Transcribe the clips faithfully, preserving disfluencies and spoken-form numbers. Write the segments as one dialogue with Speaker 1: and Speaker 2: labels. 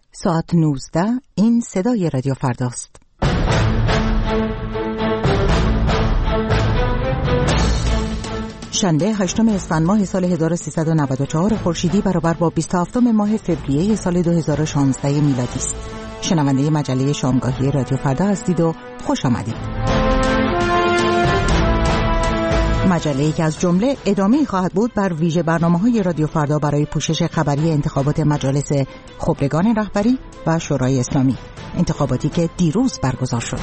Speaker 1: ساعت نوزده. این صدای رادیو فرداست. شنبه هشتم اسفند ماه سال هزار و سیصد و نود و چهار خورشیدی برابر با بیست و هفتم ماه فوریه سال دو هزار و شانزده میلادی است. شنونده مجله شامگاهی رادیو فردا هستید و خوش آمدید. مجله‌ای که از جمله ادامه‌ای خواهد بود بر ویژه برنامه‌های رادیو فردا برای پوشش خبری انتخابات مجالس خبرگان رهبری و شورای اسلامی، انتخاباتی که دیروز برگزار شد.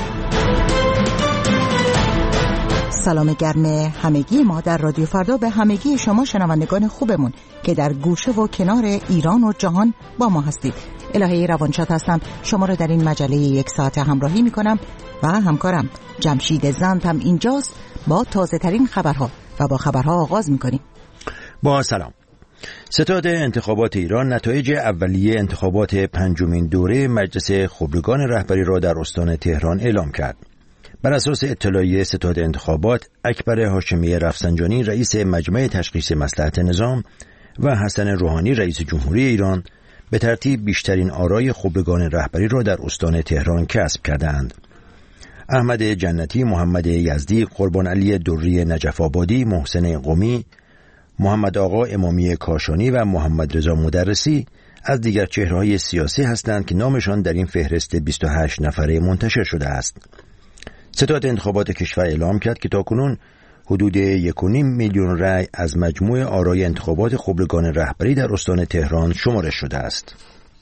Speaker 1: سلام گرم همگی ما در رادیو فردا به همگی شما شنوندگان خوبمون که در گوشه و کنار ایران و جهان با ما هستید. الهه روانشاد هستم، شما را در این مجله یک ساعت همراهی می‌کنم و همکارم جمشید زند هم اینجاست. با تازه ترین خبرها و با خبرها آغاز می‌کنیم.
Speaker 2: با سلام. ستاد انتخابات ایران نتایج اولیه انتخابات پنجمین دوره مجلس خبرگان رهبری را در استان تهران اعلام کرد. بر اساس اطلاعیه ستاد انتخابات، اکبر هاشمی رفسنجانی رئیس مجمع تشخیص مصلحت نظام و حسن روحانی رئیس جمهوری ایران به ترتیب بیشترین آرای خبرگان رهبری را در استان تهران کسب کردند. احمد جنتی، محمد یزدی، قربان علی دوری نجف آبادی، محسن قمی، محمد آقا امامی کاشانی و محمد رضا مدرسی از دیگر چهره‌های سیاسی هستند که نامشان در این فهرست بیست و هشت نفره منتشر شده است. ستاد انتخابات کشور اعلام کرد که تاکنون حدود یک و نیم میلیون رأی از مجموع آرای انتخابات خبرگان رهبری در استان تهران شمارش شده است.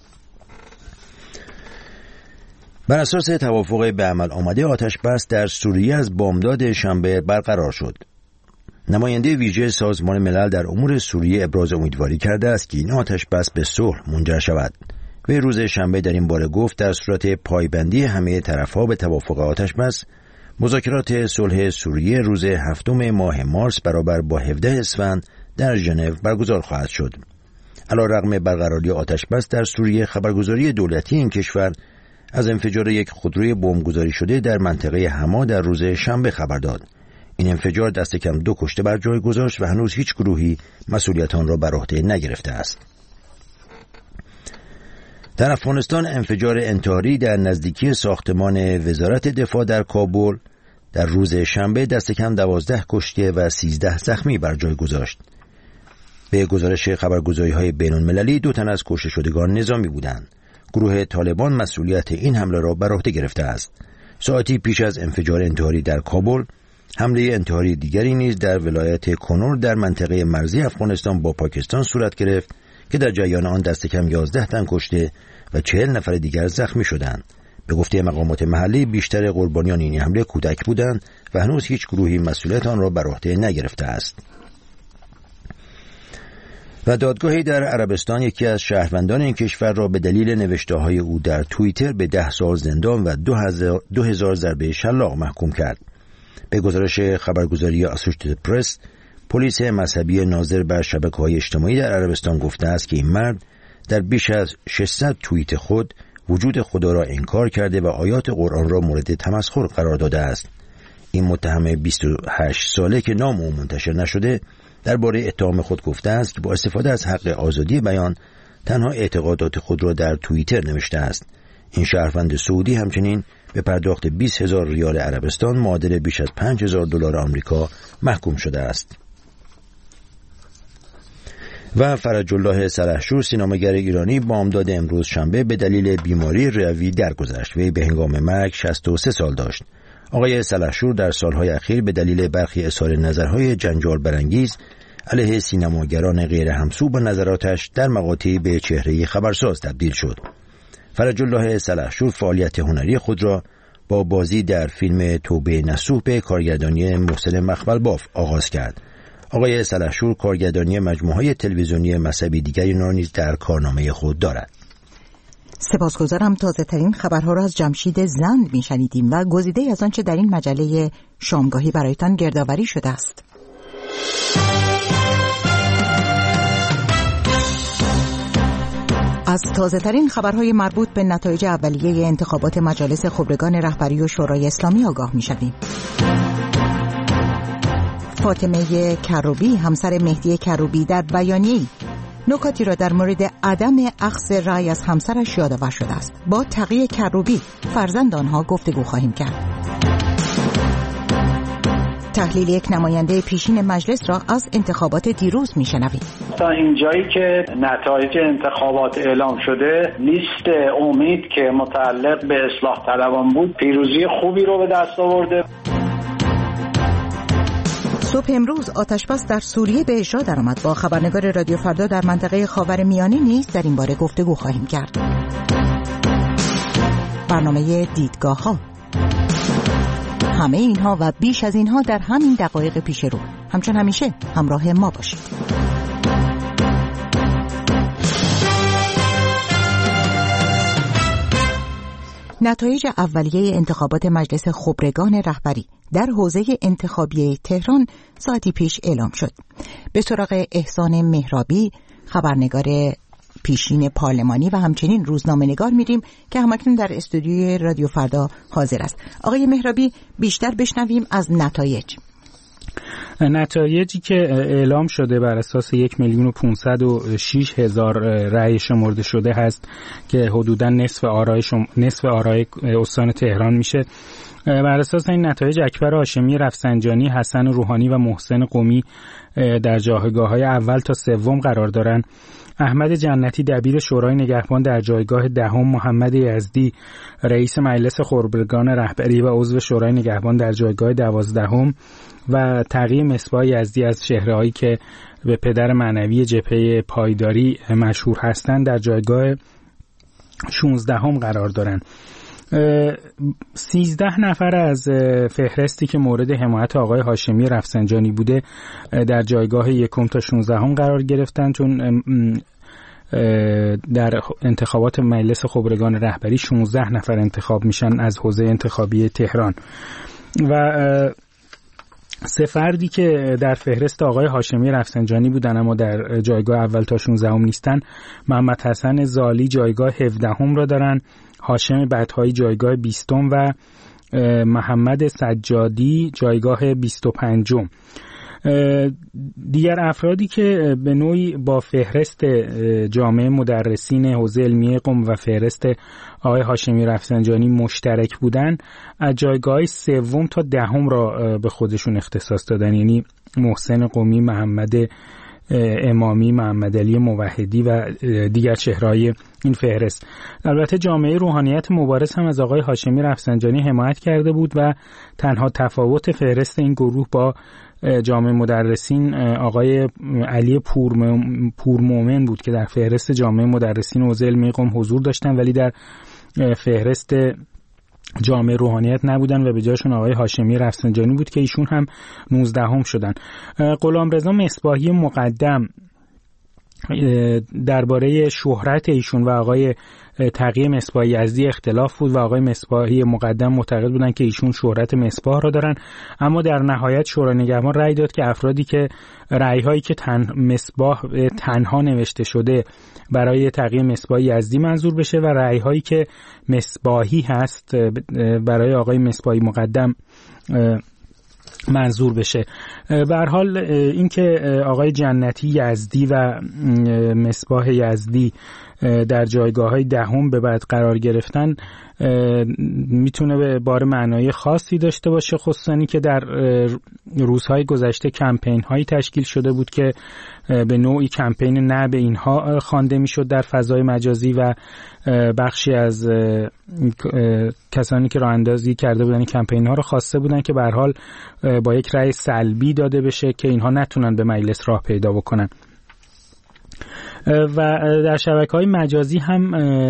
Speaker 2: بر اساس توافق به عمل آمده آتش بس در سوریه از بامداد شنبه برقرار شد. نماینده ویژه سازمان ملل در امور سوریه ابراز امیدواری کرده است که این آتش بس به صلح منجر شود. به روز شنبه در این باره گفت در صورت پایبندی همه طرف‌ها به توافق آتش بس، مذاکرات صلح سوریه روز هفتم ماه مارس برابر با هفده اسفند در ژنو برگزار خواهد شد. علیرغم برقراری آتش بس در سوریه، خبرگزاری دولتی این کشور از انفجار یک خودروی بمبگذاری شده در منطقه حما در روز شنبه خبر داد. این انفجار دست کم دو کشته بر جای گذاشت و هنوز هیچ گروهی مسئولیت آن را بر عهده نگرفته است. در افغانستان انفجار انتحاری در نزدیکی ساختمان وزارت دفاع در کابل در روز شنبه دست کم دوازده کشته و سیزده زخمی بر جای گذاشت. به گزارش خبرگزاری‌های بین‌المللی دو تن از کشته شدگان نظامی بودند. گروه طالبان مسئولیت این حمله را بر عهده گرفته است. ساعتی پیش از انفجار انتحاری در کابل، حمله انتحاری دیگری نیز در ولایت کنور در منطقه مرزی افغانستان با پاکستان صورت گرفت که در جریان آن دست کم یازده تن کشته و چهل نفر دیگر زخمی شدند. به گفته مقامات محلی بیشتر قربانیان این حمله کودک بودند و هنوز هیچ گروهی مسئولیت آن را بر عهده نگرفته است. و دادگاهی در عربستان یکی از شهروندان این کشور را به دلیل نوشته‌های او در توییتر به ده سال زندان و دو هزار ضربه شلاق محکوم کرد. به گزارش خبرگزاری اسوشیتد پرس، پلیس مذهبی ناظر بر شبکه‌های اجتماعی در عربستان گفته است که این مرد در بیش از ششصد توییت خود وجود خدا را انکار کرده و آیات قرآن را مورد تمسخر قرار داده است. این متهم بیست و هشت ساله که نام او منتشر نشده درباره اتهام خود گفته است که با استفاده از حق آزادی بیان تنها اعتقادات خود را در توییتر نوشته است. این شهروند سعودی همچنین به پرداخت بیست هزار ریال عربستان معادل بیش از پنج هزار دلار آمریکا محکوم شده است. و فرج الله سلحشور، سینماگر ایرانی، بامداد امروز شنبه به دلیل بیماری ریوی درگذشت. وی به هنگام مرگ شصت و سه سال داشت. آقای سلحشور در سالهای اخیر به دلیل برخی اظهار نظرهای جنجال برانگیز علیه سینماگران غیر همسو با نظراتش در مقاطعی به چهره خبرساز تبدیل شد. فرج الله سلحشور فعالیت هنری خود را با بازی در فیلم توبه نصوح به کارگردانی محسن مخملباف آغاز کرد. آقای سلحشور کارگردانی مجموعه‌های تلویزیونی مذهبی دیگری را نیز در کارنامه خود دارد.
Speaker 1: سپاسگزارم. تازه ترین خبرها را از جمشید زند میشنیدیم و گزیده از آنچه در این مجله شامگاهی برایتان گردآوری شده است. از تازه ترین خبرهای مربوط به نتایج اولیه انتخابات مجالس خبرگان رهبری و شورای اسلامی آگاه میشویم. فاطمه کروبی همسر مهدی کروبی در بیانیه‌ای نکاتی را در مورد عدم اخذ رأی از همسرش یادآور شده است. با تقی کروبی فرزند آنها گفتگو خواهیم کرد. تحلیل یک نماینده پیشین مجلس را از انتخابات دیروز میشنوید.
Speaker 3: تا اینجایی که نتایج انتخابات اعلام شده، لیست امید که متعلق به اصلاح طلبان بود پیروزی خوبی رو به دست آورده.
Speaker 1: صبح امروز آتشبس در سوریه به اجرا درآمد. با خبرنگار رادیو فردا در منطقه خاورمیانه نیز در این باره گفتگو خواهیم کرد. برنامه دیدگاه ها، همه اینها و بیش از اینها در همین دقایق پیش رو. همچون همیشه همراه ما باشید. نتایج اولیه انتخابات مجلس خبرگان رهبری در حوزه انتخابی تهران ساعتی پیش اعلام شد. به سراغ احسان مهرابی، خبرنگار پیشین پارلمانی و همچنین روزنامه‌نگار میریم که همکنون در استودیوی رادیو فردا حاضر است. آقای مهرابی، بیشتر بشنویم از نتایج.
Speaker 4: نتایجی که اعلام شده بر اساس یک میلیون و پونصد و شش هزار رأی شمرده شده هست که حدوداً نصف آرای شم... نصف آرای استان تهران میشه. بر اساس این نتایج اکبر هاشمی رفسنجانی، حسن روحانی و محسن قمی در جایگاه‌های اول تا سوم قرار دارند. احمد جنتی دبیر شورای نگهبان در جایگاه دهم، محمد یزدی رئیس مجلس خبرگان رهبری و عضو شورای نگهبان در جایگاه دوازدهم و تقی مصباح یزدی از شهرهایی که به پدر معنوی جبهه پایداری مشهور هستند در جایگاه شانزدهم قرار دارند. سیزده نفر از فهرستی که مورد حمایت آقای هاشمی رفسنجانی بوده در جایگاه یکم تا شانزدهم قرار گرفتن، چون در انتخابات مجلس خبرگان رهبری شانزده نفر انتخاب میشن از حوزه انتخابی تهران و سه فردی که در فهرست آقای هاشمی رفسنجانی بودن اما در جایگاه اول تا شانزدهم نیستن، محمد حسن زالی جایگاه هفدهم را دارن، هاشم بدهایی جایگاه بیستم و محمد سجادی جایگاه بیست و پنجم. دیگر افرادی که به نوعی با فهرست جامعه مدرسین حوزه علمیه قم و فهرست آقای هاشمی رفسنجانی مشترک بودن از جایگاه سوم تا دهم را به خودشون اختصاص دادن، یعنی محسن قمی، محمد امامی، محمد علی موحدی و دیگر چهره‌های این فهرست. البته جامعه روحانیت مبارز هم از آقای هاشمی رفسنجانی حمایت کرده بود و تنها تفاوت فهرست این گروه با جامعه مدرسین آقای علی پورمومن بود که در فهرست جامعه مدرسین حوزه علمیه قم حضور داشتن ولی در فهرست جامعه روحانیت نبودن و به جاشون آقای هاشمی رفسنجانی بود که ایشون هم نوزدهم شدن. غلامرضا مصباحی مقدم درباره شهرت ایشون و آقای تقی مصباح یزدی اختلاف بود و آقای مصباحی مقدم معتقد بودن که ایشون شهرت مصباح را دارن، اما در نهایت شورای نگهبان رأی داد که افرادی که رأی‌هایی که تن مصباح تنها نوشته شده برای تقی مصباح یزدی منظور بشه و رأی‌هایی که مصباحی هست برای آقای مصباحی مقدم منظور بشه. به هر حال اینکه آقای جنتی یزدی و مصباح یزدی در جایگاه‌های دهم به بعد قرار گرفتن میتونه به بار معنای خاصی داشته باشه، خصوصا که در روزهای گذشته کمپین‌هایی تشکیل شده بود که به نوعی کمپین نه به اینها خوانده میشد در فضای مجازی و بخشی از کسانی که راه اندازی کرده بودن این کمپین‌ها رو خواسته بودن که به هر حال با یک رأی سلبی داده بشه که اینها نتونن به مجلس راه پیدا بکنن. و در شبکه‌های مجازی هم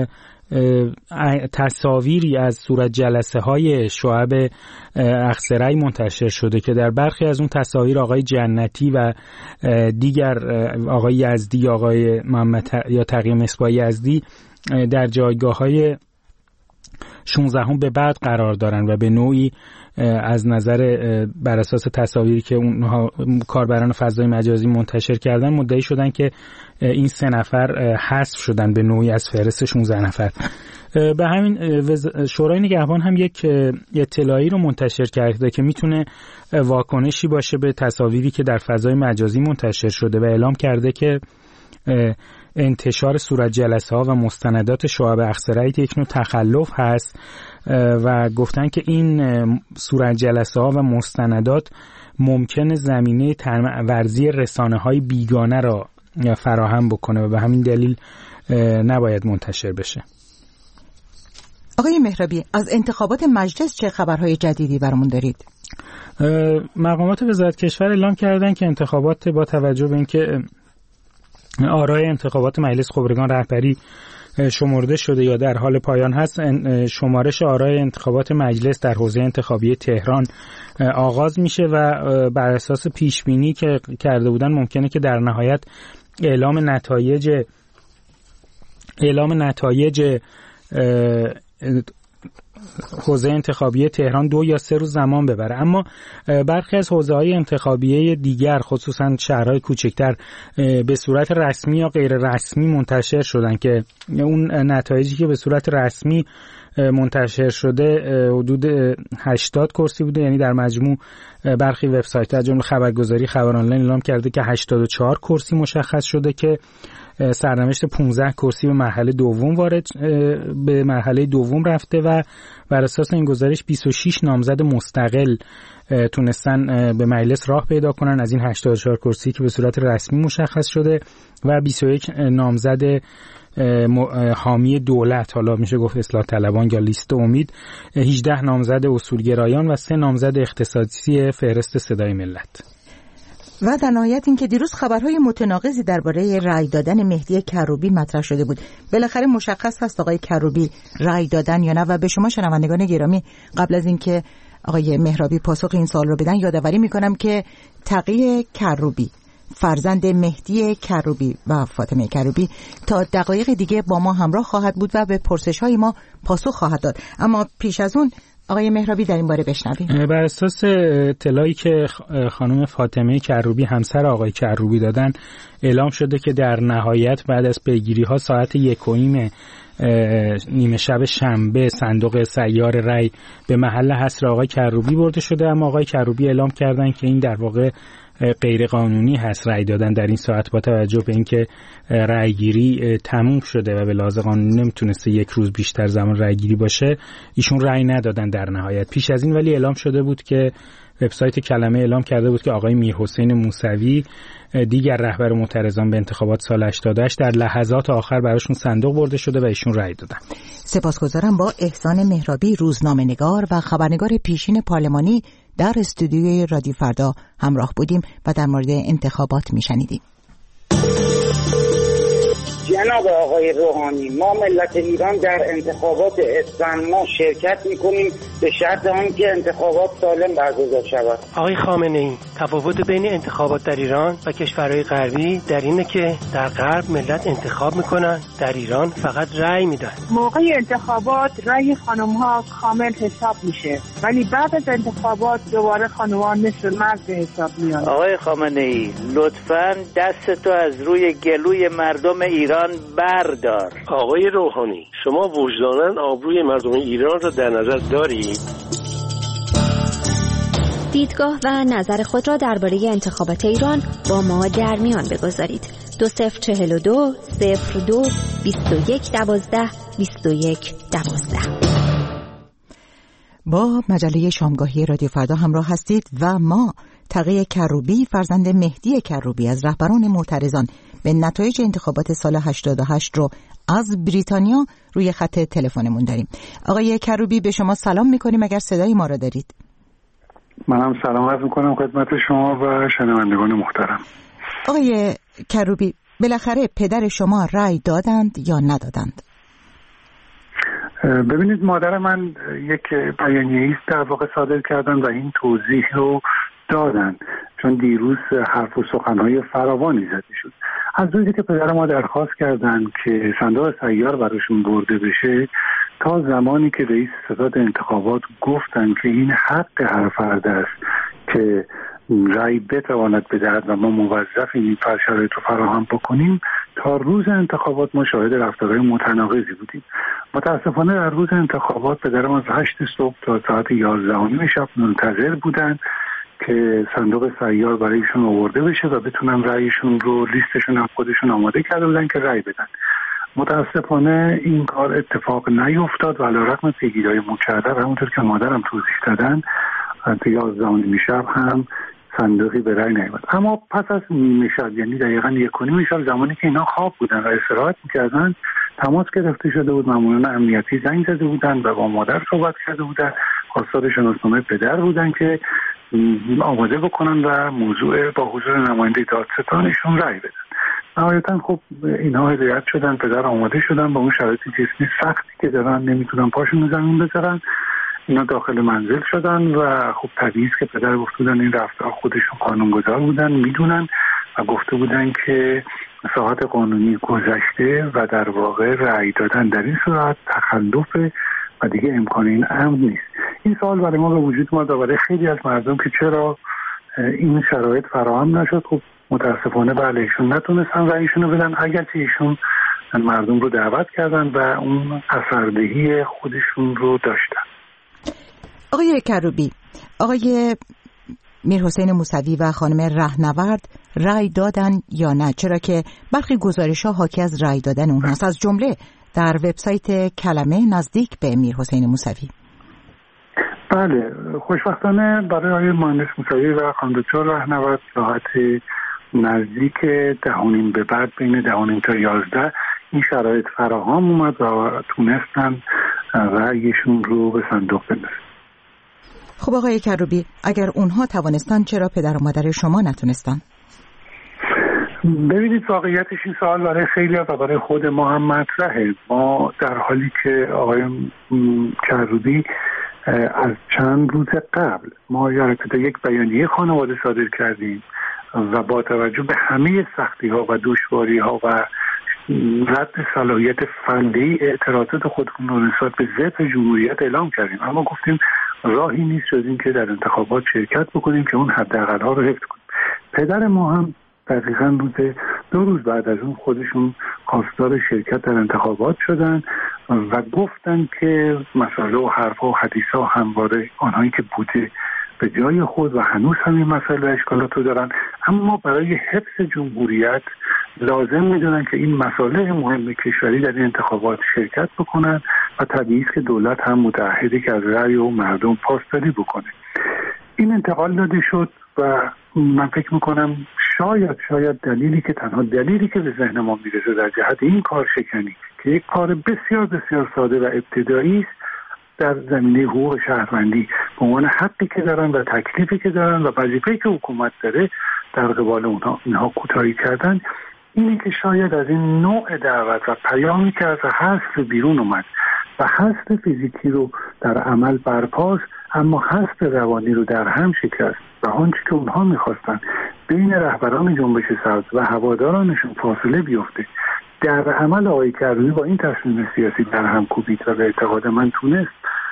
Speaker 4: تصاویری از صورت جلسه های شعب اخضرای منتشر شده که در برخی از اون تصاویر آقای جنتی و دیگر آقای یزدی، آقای محمد یا تقی مصباح یزدی در جایگاه های شانزدهم به بعد قرار دارن و به نوعی از نظر بر اساس تصاویری که اونها کاربران فضای مجازی منتشر کردن مدعی شدن که این سه نفر حذف شدن به نوعی از فهرست شانزده نفر. به همین شورای نگهبان هم یک اطلاعی رو منتشر کرده که میتونه واکنشی باشه به تصاویری که در فضای مجازی منتشر شده و اعلام کرده که انتشار صورت جلسه ها و مستندات شعب اخضرعی یک نوع تخلف هست و گفتن که این صورت جلسه ها و مستندات ممکنه زمینه ورزی رسانه های بیگانه را فراهم بکنه و به همین دلیل نباید منتشر بشه.
Speaker 1: آقای مهرابی، از انتخابات مجلس چه خبرهای جدیدی برامون دارید؟
Speaker 4: مقامات وزارت کشور اعلام کردن که انتخابات با توجه به اینکه آرای انتخابات مجلس خبرگان رهبری شمرده شده یا در حال پایان هست، شمارش آرای انتخابات مجلس در حوزه انتخابی تهران آغاز میشه و بر اساس پیش بینی که کرده بودن ممکنه که در نهایت اعلام نتایج اعلام نتایج حوزه انتخابی تهران دو یا سه روز زمان ببره. اما برخی از حوزه‌های انتخابی دیگر خصوصا شهرهای کوچکتر به صورت رسمی یا غیر رسمی منتشر شدن که اون نتایجی که به صورت رسمی منتشر شده حدود هشتاد کرسی بوده، یعنی در مجموع برخی وبسایت‌ها از جمله خبرگزاری خبر آنلاین اعلام کرده که هشتاد و چهار کرسی مشخص شده که سرنوشت پانزده کرسی به مرحله دوم وارد به مرحله دوم رفته و بر اساس این گزارش بیست و شش نامزد مستقل تونستن به مجلس راه پیدا کنن از این هشتاد و چهار کرسی که به صورت رسمی مشخص شده و بیست و یک نامزد حامی دولت، حالا میشه گفت اصلاح طلبان یا لیست امید، هجده نامزد اصولگرایان و سه نامزد اختصاصی فهرست صدای ملت.
Speaker 1: و در نهایت این که دیروز خبرهای متناقضی درباره رأی دادن مهدی کروبی مطرح شده بود. بالاخره مشخص هست آقای کروبی رأی دادن یا نه؟ و به شما شنوندگان گرامی قبل از اینکه آقای مهرابی پاسخ این سوال رو بدن یادآوری میکنم که تقی کروبی فرزند مهدی کروبی و فاطمه کروبی تا دقایق دیگه با ما همراه خواهد بود و به پرسش‌های ما پاسخ خواهد داد. اما پیش از اون آقای مهرابی در این باره بشنویم.
Speaker 4: بر اساس اطلاعی که خانم فاطمه کروبی همسر آقای کروبی دادن، اعلام شده که در نهایت بعد از پیگیری‌ها ساعت یک و نیم نیمه شب شنبه صندوق سیار رای به محل حصر آقای کروبی برده شده، اما آقای کروبی اعلام کردن که این در واقع غیر قانونی هست رای دادن در این ساعت با توجه به اینکه رای گیری تموم شده و به لحاظ قانونی نمیتونسته یک روز بیشتر زمان رای گیری باشه. ایشون رای ندادن در نهایت. پیش از این ولی اعلام شده بود که وبسایت کلمه اعلام کرده بود که آقای میرحسین موسوی دیگر رهبر معترضان به انتخابات سال هشتاد و هشت در لحظات آخر براشون صندوق برده شده و ایشون رای دادن.
Speaker 1: سپاسگزارم. با احسان مهرابی، روزنامه‌نگار و خبرنگار پیشین پارلمانی در استودیوی رادیو فردا همراه بودیم و در مورد انتخابات میشنیدیم.
Speaker 5: جناب آقای روحانی، ما ملت ایران در انتخابات اسفند ما شرکت میکنیم به شرط آنکه انتخابات سالم برگزار شود.
Speaker 6: آقای خامنه ای، تفاوت بین انتخابات در ایران و کشورهای غربی در اینه که در غرب ملت انتخاب میکنن، در ایران فقط رأی میدن.
Speaker 7: موقع انتخابات رأی خانم‌ها کامل حساب میشه، ولی بعد از انتخابات دوباره خانم‌ها مثل مرد به حساب میان.
Speaker 8: آقای خامنه ای، لطفاً دستتو از روی گلوی مردم ایران بردار.
Speaker 9: آقای روحانی، شما وجداناً آبروی مردم ایران را در نظر دارید؟
Speaker 10: دیدگاه و نظر خود را درباره انتخابات ایران با ما در میان بگذارید. دو صفر چهل و دو صفر دو بیست و یک دوازده بیست و یک دوازده.
Speaker 1: با مجله شامگاهی رادیو فردا همراه هستید و ما تقی کروبی فرزند مهدی کروبی از رهبران معترضان به نتایج انتخابات سال هشتاد و هشت رو از بریتانیا روی خط تلفنمون داریم. آقای کروبی به شما سلام میکنیم اگر صدای ما را دارید.
Speaker 11: منم سلام عرض میکنم خدمت شما و شنوندگان محترم.
Speaker 1: آقای کروبی، بالاخره پدر شما رأی دادند یا ندادند؟
Speaker 11: ببینید، مادر من یک بیانیه‌ای در واقع صادر کردن و این توضیح رو دادن، چون دیروز حرف و سخنهای فراوانی زده شد. از روزی که پدر ما درخواست کردن که صندوق سیار براشون برده بشه تا زمانی که رئیس ستاد انتخابات گفتن که این حق هر فرد است که رأی بتواند بدهد و ما موظفیم این شرایط رو فراهم بکنیم، تا روز انتخابات ما شاهد رفتارهای متناقضی بودیم. متاسفانه در روز انتخابات پدرم از هشت صبح تا ساعت یازده و نیم شب منتظر بودن که صندوق سیار برایشون آورده بشه و بتونن رأیشون رو، لیستشون هم خودشون آماده کرده بودن که رأی بدن. متاسفانه این کار اتفاق نیفتاد و علیرغم پیگیری‌های مکرر همونطور که مادرم توضیح دادن تا یازده و نیم شب هم صندوقی به رأی نیامد. اما پس از نیمه شب، یعنی دقیقاً یک و نیم شب، زمانی که اینا خواب بودن و استراحت می‌کردن، تماس گرفته شده بود. ماموران امنیتی زنگ زده بودن و با مادر صحبت کرده بودن. خواستار شناسنامه پدر بودن که آماده بکنن و موضوع با حضور نماینده دادستانشون رأی بدن. نهایتاً خب اینها هدایت شدن، پدر آماده شدن با اون شرایط جسمی سختی که دارن، نمیتونن پاشون زمین بذارن. اینا داخل منزل شدن و خب طبیعی است که پدر گفته بودن این رفتار خودشون قانونگذار بودن، میدونن و گفته بودن که ساعت قانونی گذشته و در واقع رأی دادن در این صورت تخلف و دیگه امکان این امر نیست. این سوال برای ما به وجود اومد و برای خیلی از مردم که چرا این شرایط فراهم نشد. خب متاسفانه بله ایشون نتونستن رأیشون رو بدن، اگرچه ایشون مردم رو دعوت کردن و اون اثردهی خودشون رو داشتن.
Speaker 1: آقای کروبی، آقای میرحسین موسوی و خانم رهنورد رأی دادن یا نه؟ چرا که برخی گزارش‌ها حاکی از رأی دادن اونهاست، از جمله در وبسایت کلمه نزدیک به میرحسین موسوی.
Speaker 11: بله، خوشبختانه برای آقای مهندس موسوی و خانم دکتر رهنورد ساعت نزدیک دهونیم به بعد، بین دهونیم تا یازده، این شرایط فراهم اومد و تونستن رأیشون رو به صندوق بندازن.
Speaker 1: خب آقای کروبی، اگر اونها توانستن چرا پدر و مادر شما نتونستن؟
Speaker 11: ببینید واقعیتش این سوال برای خیلی و برای خود ما هم مطرحه. ما در حالی که آقای کروبی از چند روز قبل ما یک بیانیه خانواده صادر کردیم و با توجه به همه سختی ها و دشواری ها و رد صلاحیت فنی اعتراضات خودمون رو نسبت به ضد جمهوریت اعلام کردیم، اما گفتیم راهی نیست جز این که در انتخابات شرکت بکنیم که اون حداقل ها رو حفظ کنیم. پدر ما هم دقیقاً روز دو روز بعد از اون خودشون خواستار شرکت در انتخابات شدن و گفتن که مسائل و حرفا و حدیثا همواره آنهایی که بوده به جای خود و هنوز هم این مسائل و اشکالات رو دارن، اما برای حفظ جمهوریت لازم میدونن که این مسائل مهم کشوری در این انتخابات شرکت بکنن و طبیعی است که دولت هم متعهده که از رأی و مردم پاسداری بکنه. این انتقال داده شد و من فکر میکنم شاید شاید دلیلی که تنها دلیلی که به ذهن ما میرسه در جهت این کار شکنی که یک کار بسیار بسیار ساده و ابتدایی است در زمینه حقوق شهروندی به عنوان حقی که دارن و تکلیفی که دارن و وظیفه‌ای که حکومت داره در قبال اونها اینها کوتاهی کردن، اینه که شاید از این نوع دعوت و پیامی که از حذف بیرون اومد و حذف فیزیکی رو در عمل برپاست، اما حذف روانی رو در هم شکست و آنچه که اونها میخواستن بین رهبران جنبش سبز و هوادارانشون فاصله بیفته، در عمل آقای کروبی با این تصمیم سیاسی در هم کوبید و به اعتقاد من تونست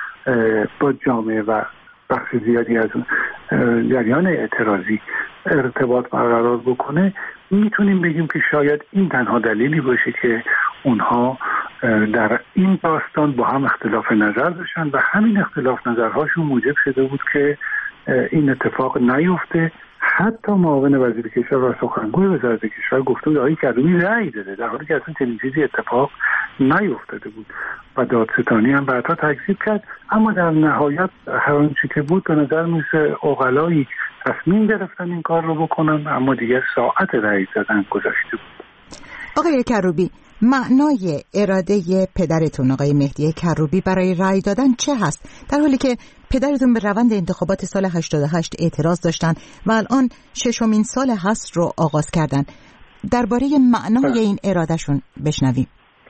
Speaker 11: با جامعه و بخش زیادی از جریان اعتراضی ارتباط برقرار بکنه. میتونیم بگیم که شاید این تنها دلیلی باشه که اونها در این داستان با هم اختلاف نظر داشتن و همین اختلاف نظرهاشون موجب شده بود که این اتفاق نیفته. حتی معاون وزیر کشور و سخنگوی وزارت کشور گفته بود آقای کروبی رأی داده، در حالی که اصلا چنین چیزی اتفاق نیفتاده بود و دادستانی هم بعدها تکذیب کرد. اما در نهایت هر آنچه که بود به نظر میسه عقلایی تصمیم گرفتن این کار رو بکنن، اما دیگه ساعت رأی دادن گذشته بود.
Speaker 1: آقای کروبی، معنای اراده پدرتون آقای مهدی کروبی برای رأی دادن چه هست، در حالی که پدرتون به روند انتخابات سال هشتاد و هشت اعتراض داشتن و الان ششمین سال هست رو آغاز کردن؟ درباره معنای این ارادهشون بشنویم.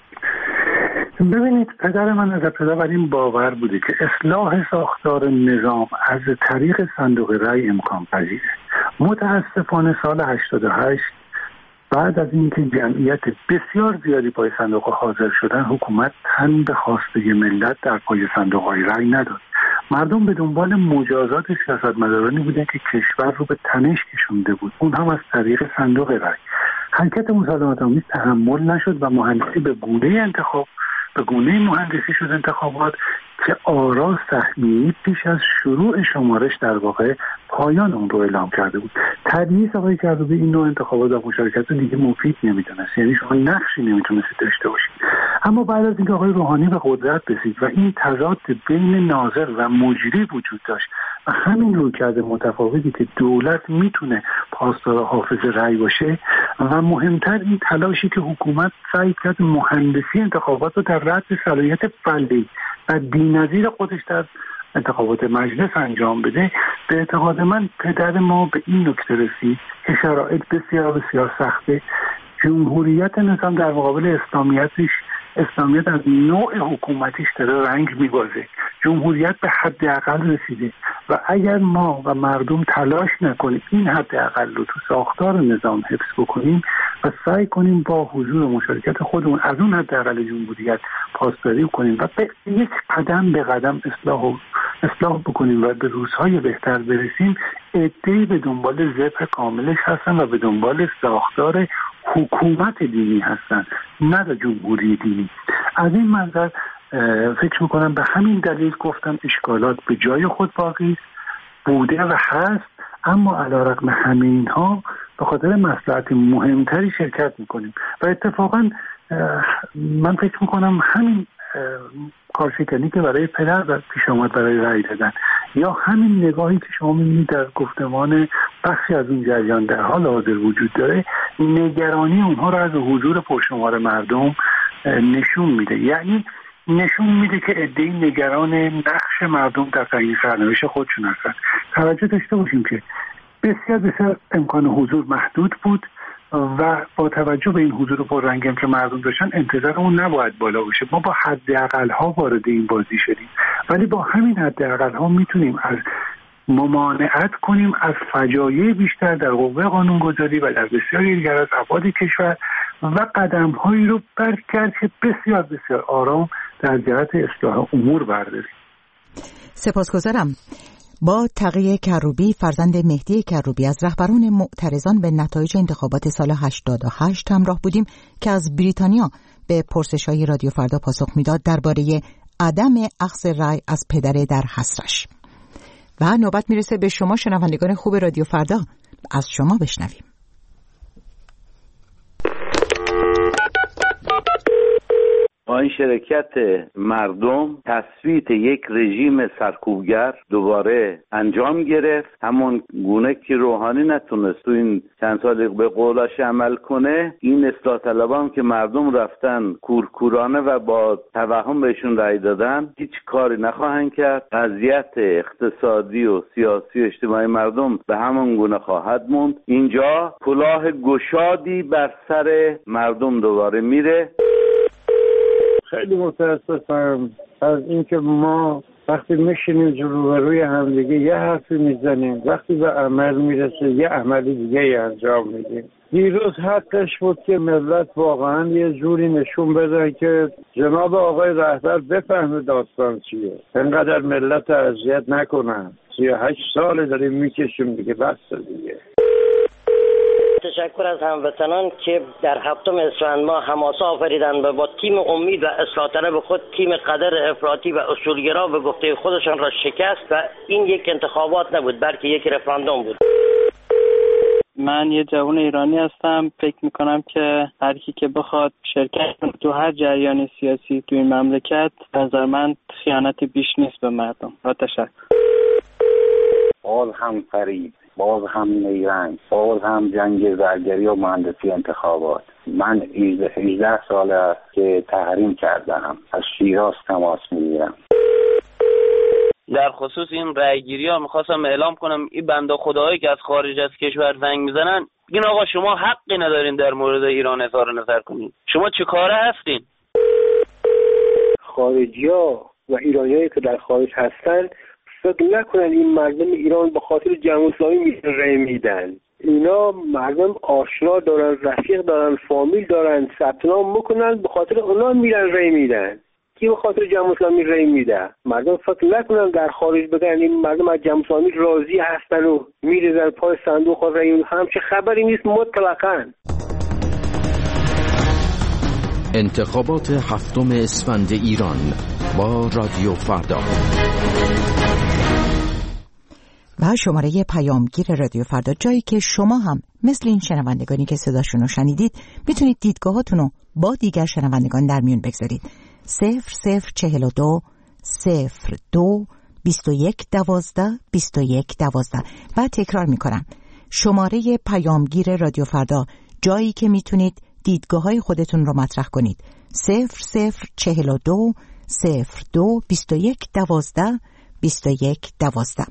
Speaker 11: ببینید، پدر من از ابتدا بر این باور بوده که اصلاح ساختار نظام از طریق صندوق رأی امکان پذیره. متاسفانه سال هشتاد و هشت بعد از اینکه جمعیت بسیار زیادی پای صندوق حاضر شدن، حکومت تن به خواسته ملت در پای صندوق های رأی نداد. مردم به دنبال مجازات سیاستمدارانی بودن که کشور رو به تنش کشونده بود، اون هم از طریق صندوق رأی. حرکت مسالمت آمیز تحمل نشد و مهندسی به گونه انتخاب به گونه مهندسی شد انتخابات که آرا سهمیه‌ای پیش از شروع شمارش در واقع پایان اون رو اعلام کرده بود. تدریس آقای کروبی این نوع انتخابات و مشارکت رو دیگه مفید نمیدونست، یعنی شما نقشی نمیتونستید داشته باشید. اما بعد از اینکه آقای روحانی به قدرت رسید و این تضاد بین ناظر و مجری وجود داشت و همین رویکرد متفاوتی که دولت میتونه پاسدار حافظ رأی باشه و مهمتر این تلاشی که حکومت سعی کرد مهندسی انتخابات رو در رأس صلاحیت فردی و بی‌نظیر خودش در انتخابات مجلس انجام بده، به اعتقاد من پدر ما به این نکته رسید که شرایط بسیار بسیار سخته. جمهوریت نظام در مقابل اسلامیتش، اسلامیت از نوع حکومتیش داره رنگ میبازه. جمهوریت به حد اقل رسیده و اگر ما و مردم تلاش نکنیم این حد اقل رو تو ساختار نظام حفظ بکنیم و سعی کنیم با حضور و مشارکت خودمون از اون حد اقل جمهوریت پاسداری کنیم و به یک قدم به قدم اصلاح اصلاح بکنیم و به روزهای بهتر برسیم، عده‌ای به دنبال ذبح کاملش هستن و به دنبال ساختار حکومت دینی هستن، نه جمهوری دینی. از این منظر فکر میکنم به همین دلیل گفتم اشکالات به جای خود باقی بوده و هست، اما علیرغم همه اینها به خاطر مصلحت مهمتری شرکت میکنیم و اتفاقا من فکر میکنم همین کارشکنی که برای پدر پیش آمد برای رأی دادن یا همین نگاهی که شما می‌بینید در گفتمان بخشی از این جریان در حال حاضر وجود داره، نگرانی اونها را از حضور پرشمار مردم نشون میده. یعنی نشون میده که عده‌ای نگران نقش مردم در تعیین سرنوشت خودشون هستن. توجه داشته باشیم که بسیار بسیار امکان حضور محدود بود و با توجه به این حضور پررنگم که مردم داشتن انتظارمون نباید بالا باشه. ما با حداقل ها وارد این بازی شدیم، ولی با همین حداقل ها میتونیم از ممانعت کنیم از فجایع بیشتر در قوه قانونگذاری و در بسیاری دیگر از ابعاد کشور و قدم هایی رو برکرد که بسیار بسیار آرام در جهت اصلاح امور برداریم.
Speaker 1: سپاسگزارم. با تقی کروبی فرزند مهدی کروبی از رهبران معترضان به نتایج انتخابات سال هشتاد و هشت همراه بودیم که از بریتانیا به پرسش‌های رادیو فردا پاسخ میداد درباره عدم اخذ رأی از پدر در حصرش. و نوبت میرسه به شما شنوندگان خوب رادیو فردا، از شما بشنویم.
Speaker 8: با این شرکت مردم تصویت یک رژیم سرکوبگر دوباره انجام گرفت. همون گونه که روحانی نتونست تو این چند سال به قولاش عمل کنه، این اصلاح طلبان که مردم رفتن کورکورانه و با توهم بهشون رأی دادن هیچ کاری نخواهند کرد. وضعیت اقتصادی و سیاسی و اجتماعی مردم به همون گونه خواهد موند. اینجا کلاه گشادی بر سر مردم دوباره میره.
Speaker 12: خیلی متاسفم از اینکه ما وقتی میشینیم روبروی همدیگه یه حرفی میزنیم، وقتی به عمل میرسه یه عملی دیگه انجام میدیم. دیروز حقش بود که ملت واقعا یه جوری نشون بده که جناب آقای رهبر بفهمه داستان چیه، اینقدر ملت اذیت نکنن. سی و هشت سال داریم میکشیم دیگه، بس دیگه.
Speaker 13: تشکر از هموطنان که در هفتم اسفند ماه حماسه آفریدند و با تیم امید و اصلاح طلب خود تیم قدر افراطی و اصولگرا به گفته خودشان را شکست و این یک انتخابات نبود بلکه یک رفراندوم بود.
Speaker 14: من یه جوان ایرانی هستم. فکر میکنم که هر کی که بخواد شرکت کنه تو هر جریان سیاسی تو این مملکت، نظر من خیانت بیش نیست به مردم. با تشکر.
Speaker 15: باز هم فریب، باز هم نیرنگ، باز هم جنگ زرگری و مهندسی انتخابات. من هجده ساله است که تحریم کردم، از شیراز تماس میگیرم.
Speaker 16: در خصوص این رأیگیری ها میخواستم اعلام کنم این بنده خداهایی که از خارج از کشور زنگ میزنن بگین آقا شما حقی ندارین در مورد ایران اظهار نظر کنین. شما چه کاره هستین؟
Speaker 9: خارجی ها و ایرانیایی که در خارج هستن فکر نکنن این مردم ایران به خاطر جمهوری اسلامی رأی میدن. اینا مردم آشنا دارن، رفیق دارن، فامیل دارن، ثبت نام میکنن، به خاطر اونا میرن رأی میدن. کی به خاطر جمهوری اسلامی رأی میده؟ مردم فکر نکنن در خارج بگن این مردم از جمهوری اسلامی راضی هستن و میریزن پای صندوق و رأی. همچه خبری نیست مطلقاً.
Speaker 17: انتخابات هفتم اسفند ایران با رادیو فردا
Speaker 1: و شماره پیامگیر رادیو فردا، جایی که شما هم مثل این شنوندگانی که صداشون رو شنیدید میتونید دیدگاهاتون رو با دیگر شنوندگان در میون بگذارید. صفر صفر چهل و دو صفر دو بیست و یک دوازده بیست و یک دوازده. و تکرار میکنم، شماره پیامگیر رادیو فردا، جایی که میتونید دیدگاه های خودتون رو مطرح کنید. صفر صفر چهل و دو صفر دو بیست و یک دوازده بیست و یک دوازده.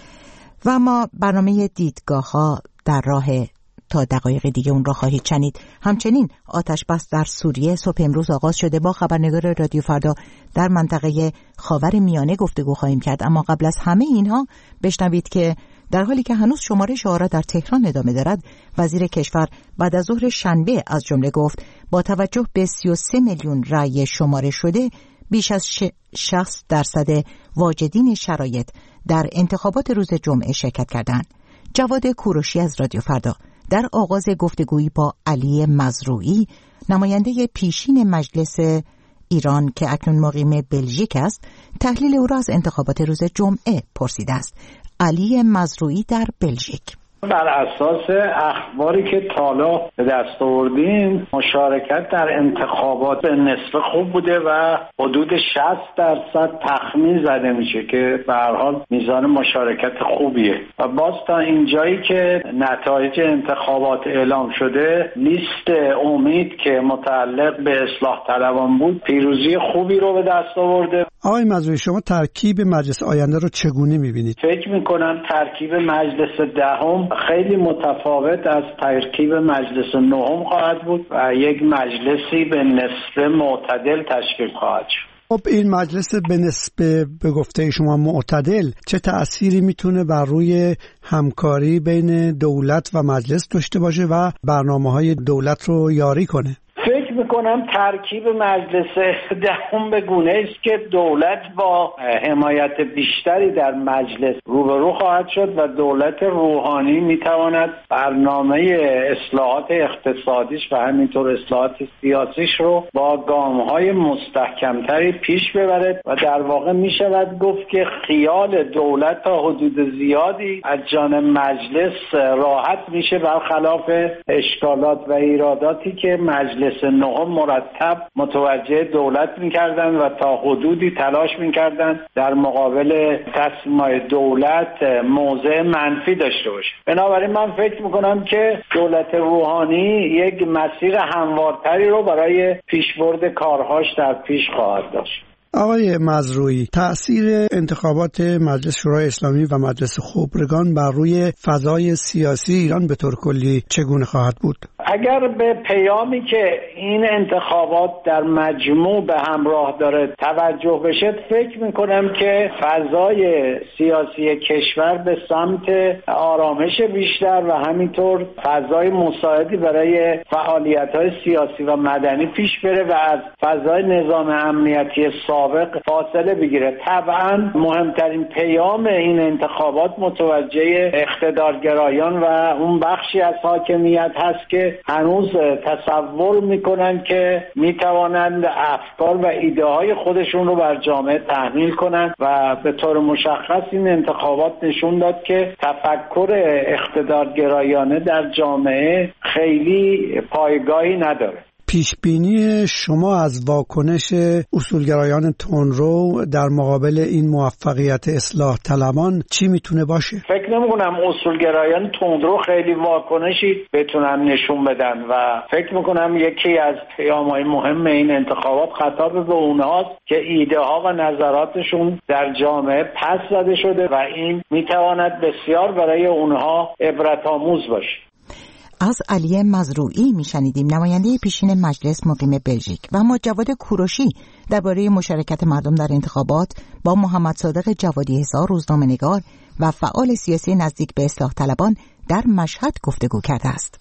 Speaker 1: و ما برنامه دیدگاه ها در راه، تا دقایق دیگه اون را خواهید شنید. همچنین آتش بس در سوریه صبح امروز آغاز شده. با خبرنگار رادیو فردا در منطقه خاور میانه گفتگو خواهیم کرد، اما قبل از همه اینها بشنوید که در حالی که هنوز شماره شعارات در تهران ادامه دارد، وزیر کشور بعد از ظهر شنبه از جمله گفت با توجه به سی و سه میلیون رأی شماره شده، بیش از شصت درصد واجدین شرایط در انتخابات روز جمعه شرکت کردند. جواد کوروشی از رادیو فردا در آغاز گفتگویی با علی مزروعی، نماینده پیشین مجلس ایران که اکنون مقیم بلژیک است، تحلیل او را از انتخابات روز جمعه پرسیده است. علی مزروعی در بلژیک:
Speaker 3: بر اساس اخباری که تالا به دست آوردیم، مشارکت در انتخابات به نصف خوب بوده و حدود شصت درصد تخمین زده میشه که به هر حال میزان مشارکت خوبیه. و باز تا اینجایی که نتایج انتخابات اعلام شده، لیست امید که متعلق به اصلاح طلبان بود پیروزی خوبی رو به دست آورده.
Speaker 18: آقای مزروعی، شما ترکیب مجلس آینده رو چگونه میبینید؟
Speaker 3: فکر میکنم ترکیب مجلس دهم خیلی متفاوت از ترکیب مجلس نهم خواهد بود و یک مجلسی به نسب معتدل تشکیل خواهد شد.
Speaker 18: خب این مجلس به نسبه به گفته شما معتدل چه تأثیری میتونه بر روی همکاری بین دولت و مجلس داشته باشه و برنامه‌های دولت رو یاری کنه؟
Speaker 3: فکر میکنم ترکیب مجلس دهم به گونه است که دولت با حمایت بیشتری در مجلس روبرو خواهد شد و دولت روحانی میتواند برنامه اصلاحات اقتصادیش و همینطور اصلاحات سیاسیش رو با گامهای مستحکمتری پیش ببرد و در واقع میشود گفت که خیال دولت تا حدود زیادی از جانب مجلس راحت میشه، برخلاف اشکالات و ایراداتی که مجلس نهم مرتب متوجه دولت میکردن و تا حدودی تلاش میکردن در مقابل تصمیم‌های دولت موضع منفی داشته باشه. بنابراین من فکر میکنم که دولت روحانی یک مسیر هموارتری رو برای پیشبرد کارهاش در پیش خواهد داشت.
Speaker 18: آقای مزروعی، تأثیر انتخابات مجلس شورای اسلامی و مجلس خبرگان بر روی فضای سیاسی ایران به طور کلی چگونه خواهد بود؟
Speaker 3: اگر به پیامی که این انتخابات در مجموع به همراه داره توجه بشه، فکر میکنم که فضای سیاسی کشور به سمت آرامش بیشتر و همینطور فضای مساعدی برای فعالیت‌های سیاسی و مدنی پیش بره و از فضای نظام امنیتی سابق فاصله بگیره. طبعا مهمترین پیام این انتخابات متوجه اقتدارگرایان و اون بخشی از حاکمیت هست که هنوز تصور میکنن که میتوانند افکار و ایده های خودشون رو بر جامعه تحمیل کنند و به طور مشخص این انتخابات نشون داد که تفکر اقتدارگرایانه در جامعه خیلی پایگاهی نداره.
Speaker 18: پیشبینی شما از واکنش اصولگرایان تندرو در مقابل این موفقیت اصلاح طلبان چی میتونه باشه؟
Speaker 3: فکر نمی‌کنم اصولگرایان تندرو خیلی واکنشی بتونن نشون بدن و فکر می‌کنم یکی از پیام‌های مهم این انتخابات خطاب به اونهاست که ایده ها و نظراتشون در جامعه پس زده شده و این میتواند بسیار برای اونها عبرت آموز باشه.
Speaker 1: از علی مزروعی میشنیدیم، نماینده پیشین مجلس مقیم بلژیک. و ما جواد کوروشی درباره مشارکت مردم در انتخابات با محمد صادق جوادی حصار، روزنامه‌نگار و فعال سیاسی نزدیک به اصلاح طلبان در مشهد گفتگو کرده است.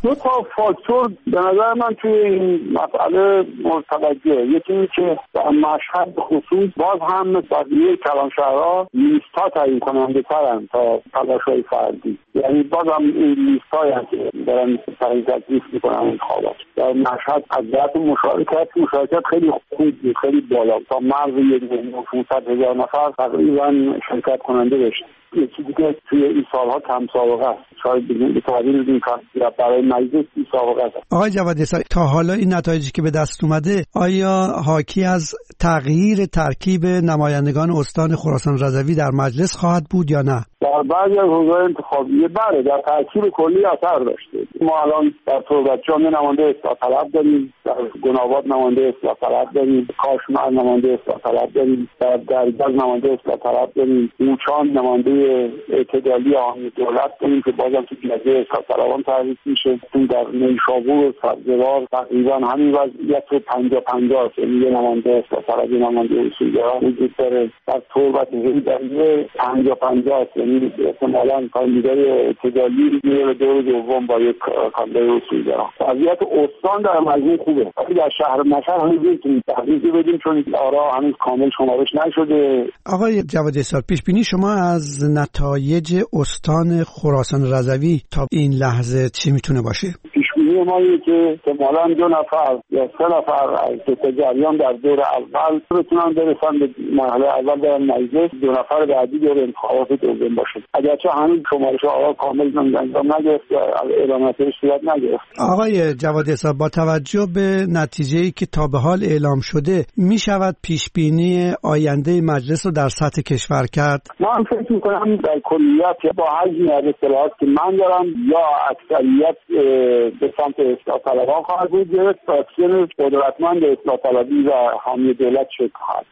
Speaker 9: دو تا فاکتور به نظر من توی این مسئله مرتبطه. یکی این که در مشهد خصوص باز هم بقیه کلانشهرها لیست‌ها تعیین کننده ترن تا تلاش‌های فردی، یعنی باز هم این لیست‌هایی هست که دارن تعیین تکلیف میکنن انتخابات. در مشهد از جهت مشارکت مشارکت خیلی خوب، خیلی بالا، تا مرز یک میلیون و پانصد هزار نفر تقریبا شرکت کننده داشت. یه چیزی که توی این سالها کم سابقه است، شاید بگیم به تعبیر بدیم که برای مجلس این سابقه است.
Speaker 18: آقای جواد اسحاقی، تا حالا این نتایجی که به دست اومده آیا حاکی از تغییر ترکیب نمایندگان استان خراسان رضوی در مجلس خواهد بود یا نه؟
Speaker 9: در بعضی از حوزه‌های انتخابی بله، در ترکیب کلی اثر داشته. ما الان در تربتجان نماینده اصلاح طلب داریم، در گناباد نماینده اصلاح طلب داریم، کاشمر نماینده اصلاح طلب داریم، در درگاز نماینده اصلاح طلب داریم، موچان نماینده اعتدالی آهنی دولت داریم که بازم تو جلسه اصلاح طلبان تعریف میشه. در نیشابور و سبزوار تقریبا همین وضعیت رو پنجاه پنجاه است، یعنی یه نماینده اصلاح طلب یه نماینده اصولگرا وجود داره. در تربتجان در پنجاه پنجاه است، یعنی احتمالاً کاندیدای اعتدالی میره دور دوم با یک کاندیدای اصولگرا. وضعیت استان در مجموع خوبه، ولی در شهر مشهد هنوز نمیتونیم تحلیل بدیم چون آرا هنوز کامل شمارش نشده.
Speaker 18: آقای جواد اسحاقی، پیش بینی شما از نتایج استان خراسان رضوی تا این لحظه چی میتونه باشه؟
Speaker 9: پیش بینی ما اینه که احتمالاً دو نفر یا سه نفر از دو جریان در دور اول بتونن برسن به مرحله اول در مجلس، دو نفر بعدی دور انتخابات دوم باشه. اگرچه هنوز شمارش آرا کامل انجام نگرفت، اعلاماتش صورت نگرفت.
Speaker 18: آقای جواد اسحاقی، با توجه به نتیجه‌ای که تا به حال اعلام شده می شود پیش بینی آینده مجلس رو در سطح کشور کرد؟
Speaker 9: من فکر می‌کنم در کلیت با حجم اطلاعات که من دارم یا اکثریت به سمت اصلاح طلبان خواهد بود گرفت، اکسیون قدرتمند اصلاح طلبی و حامی دولت شکل خواهد.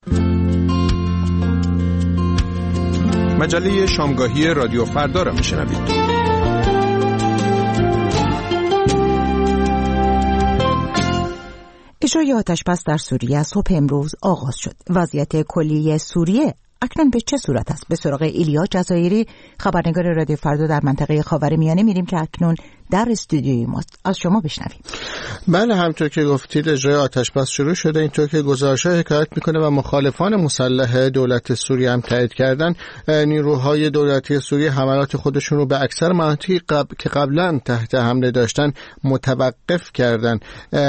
Speaker 19: مجله شامگاهی رادیو فردا را میشنوید.
Speaker 1: اجرای آتش‌بس در سوریه از صبح امروز آغاز شد. وضعیت کلی سوریه اکنون به چه صورت است؟ به سراغ ایلیا جزایری، خبرنگار رادیو فردا در منطقه خاورمیانه میریم که اکنون در استودیوی ماست. از شما بشنویم.
Speaker 20: بله، همونطور که گفتید اجرای آتش‌بس شروع شده، اینطور که گزارش‌ها حکایت میکنه و مخالفان مسلح دولت سوریه هم تایید کردن. نیروهای دولتی سوریه حملات خودشون رو به اکثر مناطقی قبل که قبلا تحت حمله داشتن متوقف کردن.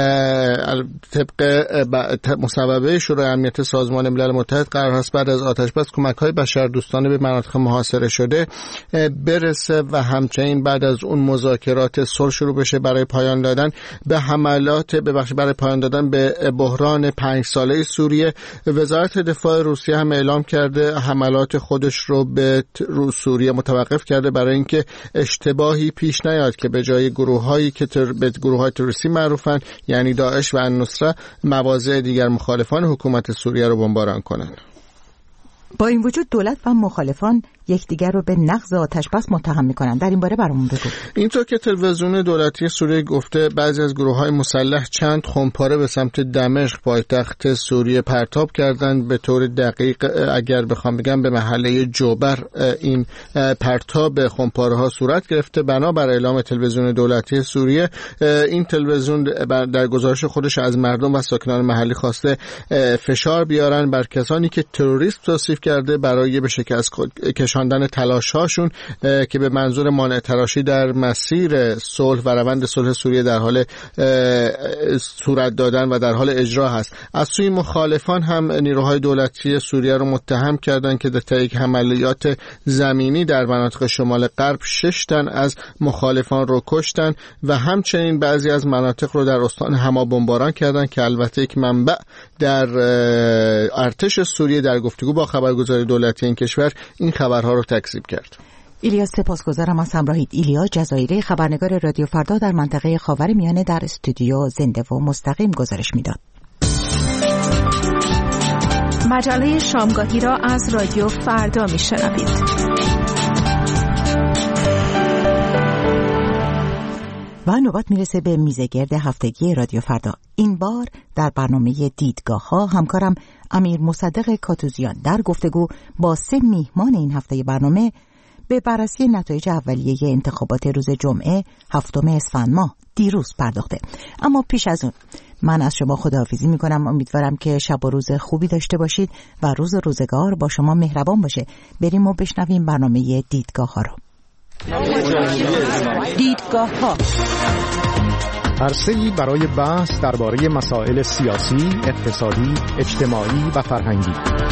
Speaker 20: طبق مصوبه شورای امنیت سازمان ملل متحد قرار است بعد از آتش‌بس کمک‌های بشردوستانه به مناطق محاصره شده برسه و همچنین بعد از اون مذاکرات صلح شروع بشه برای پایان دادن به حملات ببخشید برای پایان دادن به بحران پنج ساله سوریه. وزارت دفاع روسیه هم اعلام کرده حملات خودش رو به سوریه متوقف کرده برای اینکه اشتباهی پیش نیاد که به جای گروه‌هایی که تر... به گروه‌های تروریستی معروفن یعنی داعش و النصره، مواضع دیگر مخالفان حکومت سوریه رو بمباران کنند.
Speaker 1: با این وجود دولت و مخالفان یکدیگر رو به نقض آتش‌بس متهم می‌کنند. در این باره برامون بگو.
Speaker 20: اینطور که تلویزیون دولتی سوریه گفته بعضی از گروه‌های مسلح چند خمپاره به سمت دمشق پایتخت سوریه پرتاب کردند. به طور دقیق اگر بخوام بگم به محله جوبر این پرتاب خمپاره‌ها صورت گرفته. بنابر اعلام تلویزیون دولتی سوریه، این تلویزیون در گزارش خودش از مردم و ساکنان محلی خواسته فشار بیارن بر کسانی که تروریست توصیف کرده برای به شکست کشاندن تلاش‌هاشون که به منظور مانع تراشی در مسیر صلح و روند صلح سوریه در حال صورت دادن و در حال اجرا هست. از سوی مخالفان هم نیروهای دولتی سوریه رو متهم کردن که در طی عملیات زمینی در مناطق شمال غرب شش تن از مخالفان رو کشتن و همچنین بعضی از مناطق رو در استان حما بمباران کردن که البته یک منبع در ارتش سوریه در گفتگو با خبرگزاری دولتی این کشور این خبرها رو تکذیب کرد.
Speaker 1: ایلیا سپاسگزارم از همراهیت. ایلیا جزایری، خبرنگار رادیو فردا در منطقه خاورمیانه در استودیو زنده و مستقیم گزارش میداد.
Speaker 21: مجله شامگاهی را از رادیو فردا میشنوید.
Speaker 1: و نوبت میرسه به میزگرد هفتگی رادیو فردا. این بار در برنامه دیدگاه ها همکارم امیر مصدق کاتوزیان در گفتگو با سه میهمان این هفته برنامه به بررسی نتایج اولیه انتخابات روز جمعه هفتم اسفند ماه دیروز پرداخته. اما پیش از اون من از شما خداحافظی میکنم. امیدوارم که شب و روز خوبی داشته باشید و روز روزگار با شما مهربان باشه. بریم و بشنویم برنامه دیدگاه ها رو. دیدگاه ها،
Speaker 2: عرصه‌ای برای بحث درباره مسائل سیاسی، اقتصادی، اجتماعی و فرهنگی.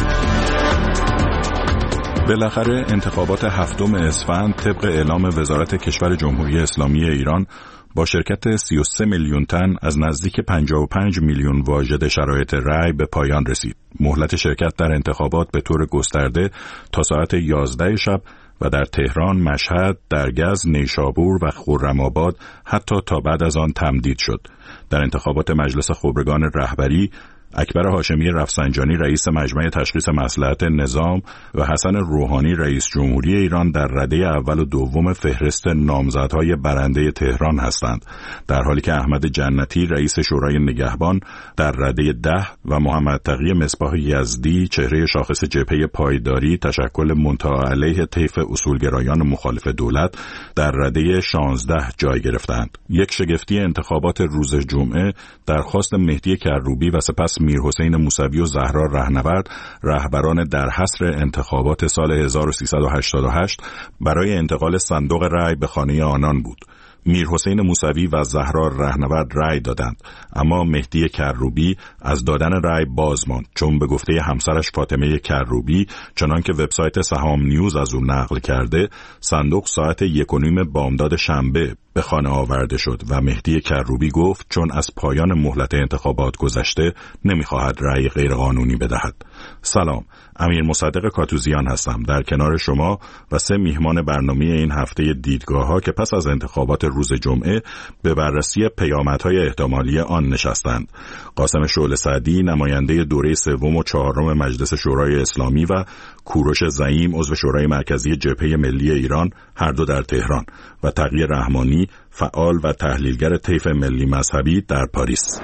Speaker 22: بالاخره انتخابات هفتم اسفند طبق اعلام وزارت کشور جمهوری اسلامی ایران با شرکت سی و سه میلیون تن از نزدیک پنجاه و پنج میلیون واجد شرایط رأی به پایان رسید. مهلت شرکت در انتخابات به طور گسترده تا ساعت یازده شب و در تهران، مشهد، درگز، نیشابور و خرم‌آباد حتی تا بعد از آن تمدید شد. در انتخابات مجلس خبرگان رهبری، اکبر هاشمی رفسنجانی رئیس مجمع تشخیص مصلحت نظام و حسن روحانی رئیس جمهوری ایران در رده اول و دوم فهرست نامزدهای برنده تهران هستند، در حالی که احمد جنتی رئیس شورای نگهبان در رده ده و محمد تقی مصباح یزدی چهره شاخص جبهه پایداری تشکل منتهی علیه طیف اصولگرایان مخالف دولت در رده شانزده جای گرفتند. یک شگفتی انتخابات روز جمعه درخواست مهدی کروبی و سپس میرحسین موسوی و زهرا رهنورد، رهبران در حصر انتخابات سال هزار و سیصد و هشتاد و هشت برای انتقال صندوق رأی به خانه آنان بود. میرحسین موسوی و زهرا رهنورد رأی دادند، اما مهدی کروبی از دادن رأی باز ماند، چون به گفته همسرش فاطمه کروبی چنان که وبسایت سهام نیوز از او نقل کرده، صندوق ساعت یک و نیم بامداد شنبه به خانه آورده شد و مهدی کروبی گفت چون از پایان مهلت انتخابات گذشته نمیخواهد رأی غیرقانونی بدهد. سلام، امیر مصدق کاتوزیان هستم در کنار شما و سه میهمان برنامه این هفته دیدگاه ها که پس از انتخابات روز جمعه به بررسی پیامدهای احتمالی آن نشستند. قاسم شعله سعدی نماینده دوره سوم و چهارم مجلس شورای اسلامی و کوروش زعیم عضو شورای مرکزی جبهه ملی ایران، هر دو در تهران، و تقی رحمانی فعال و تحلیلگر طیف ملی مذهبی در پاریس.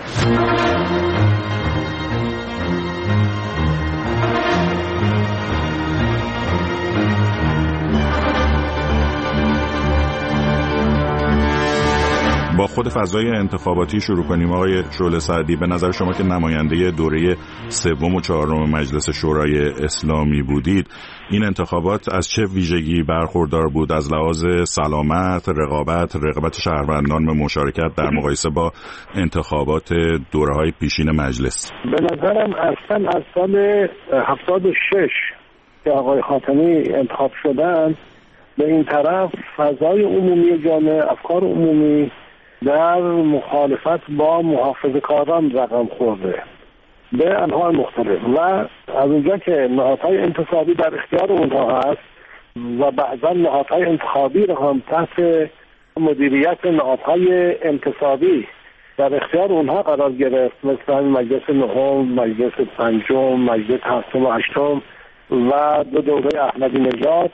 Speaker 22: با خود فضای انتخاباتی شروع کنیم. آقای شعله سعدی، به نظر شما که نماینده دوره سوم و چهارم مجلس شورای اسلامی بودید، این انتخابات از چه ویژگی برخوردار بود از لحاظ سلامت، رقابت، رقابت شهروندان به مشارکت در مقایسه با انتخابات دوره‌های پیشین مجلس؟
Speaker 9: به نظرم اصلا از سال هفتاد و شش که آقای خاتمی انتخاب شدن به این طرف فضای عمومی جامعه، افکار عمومی در مخالفت با محافظه‌کاران رقم خورده به انواع مختلف و از اونجا که نهادهای انتصابی در اختیار اونها هست و بعضا نهادهای انتخابی رو هم تحت مدیریت نهادهای انتصابی در اختیار اونها قرار گرفت، مثل مجلس نهم، مجلس پنجم، مجلس هفتم و هشتم و دو دوره احمدی نژاد،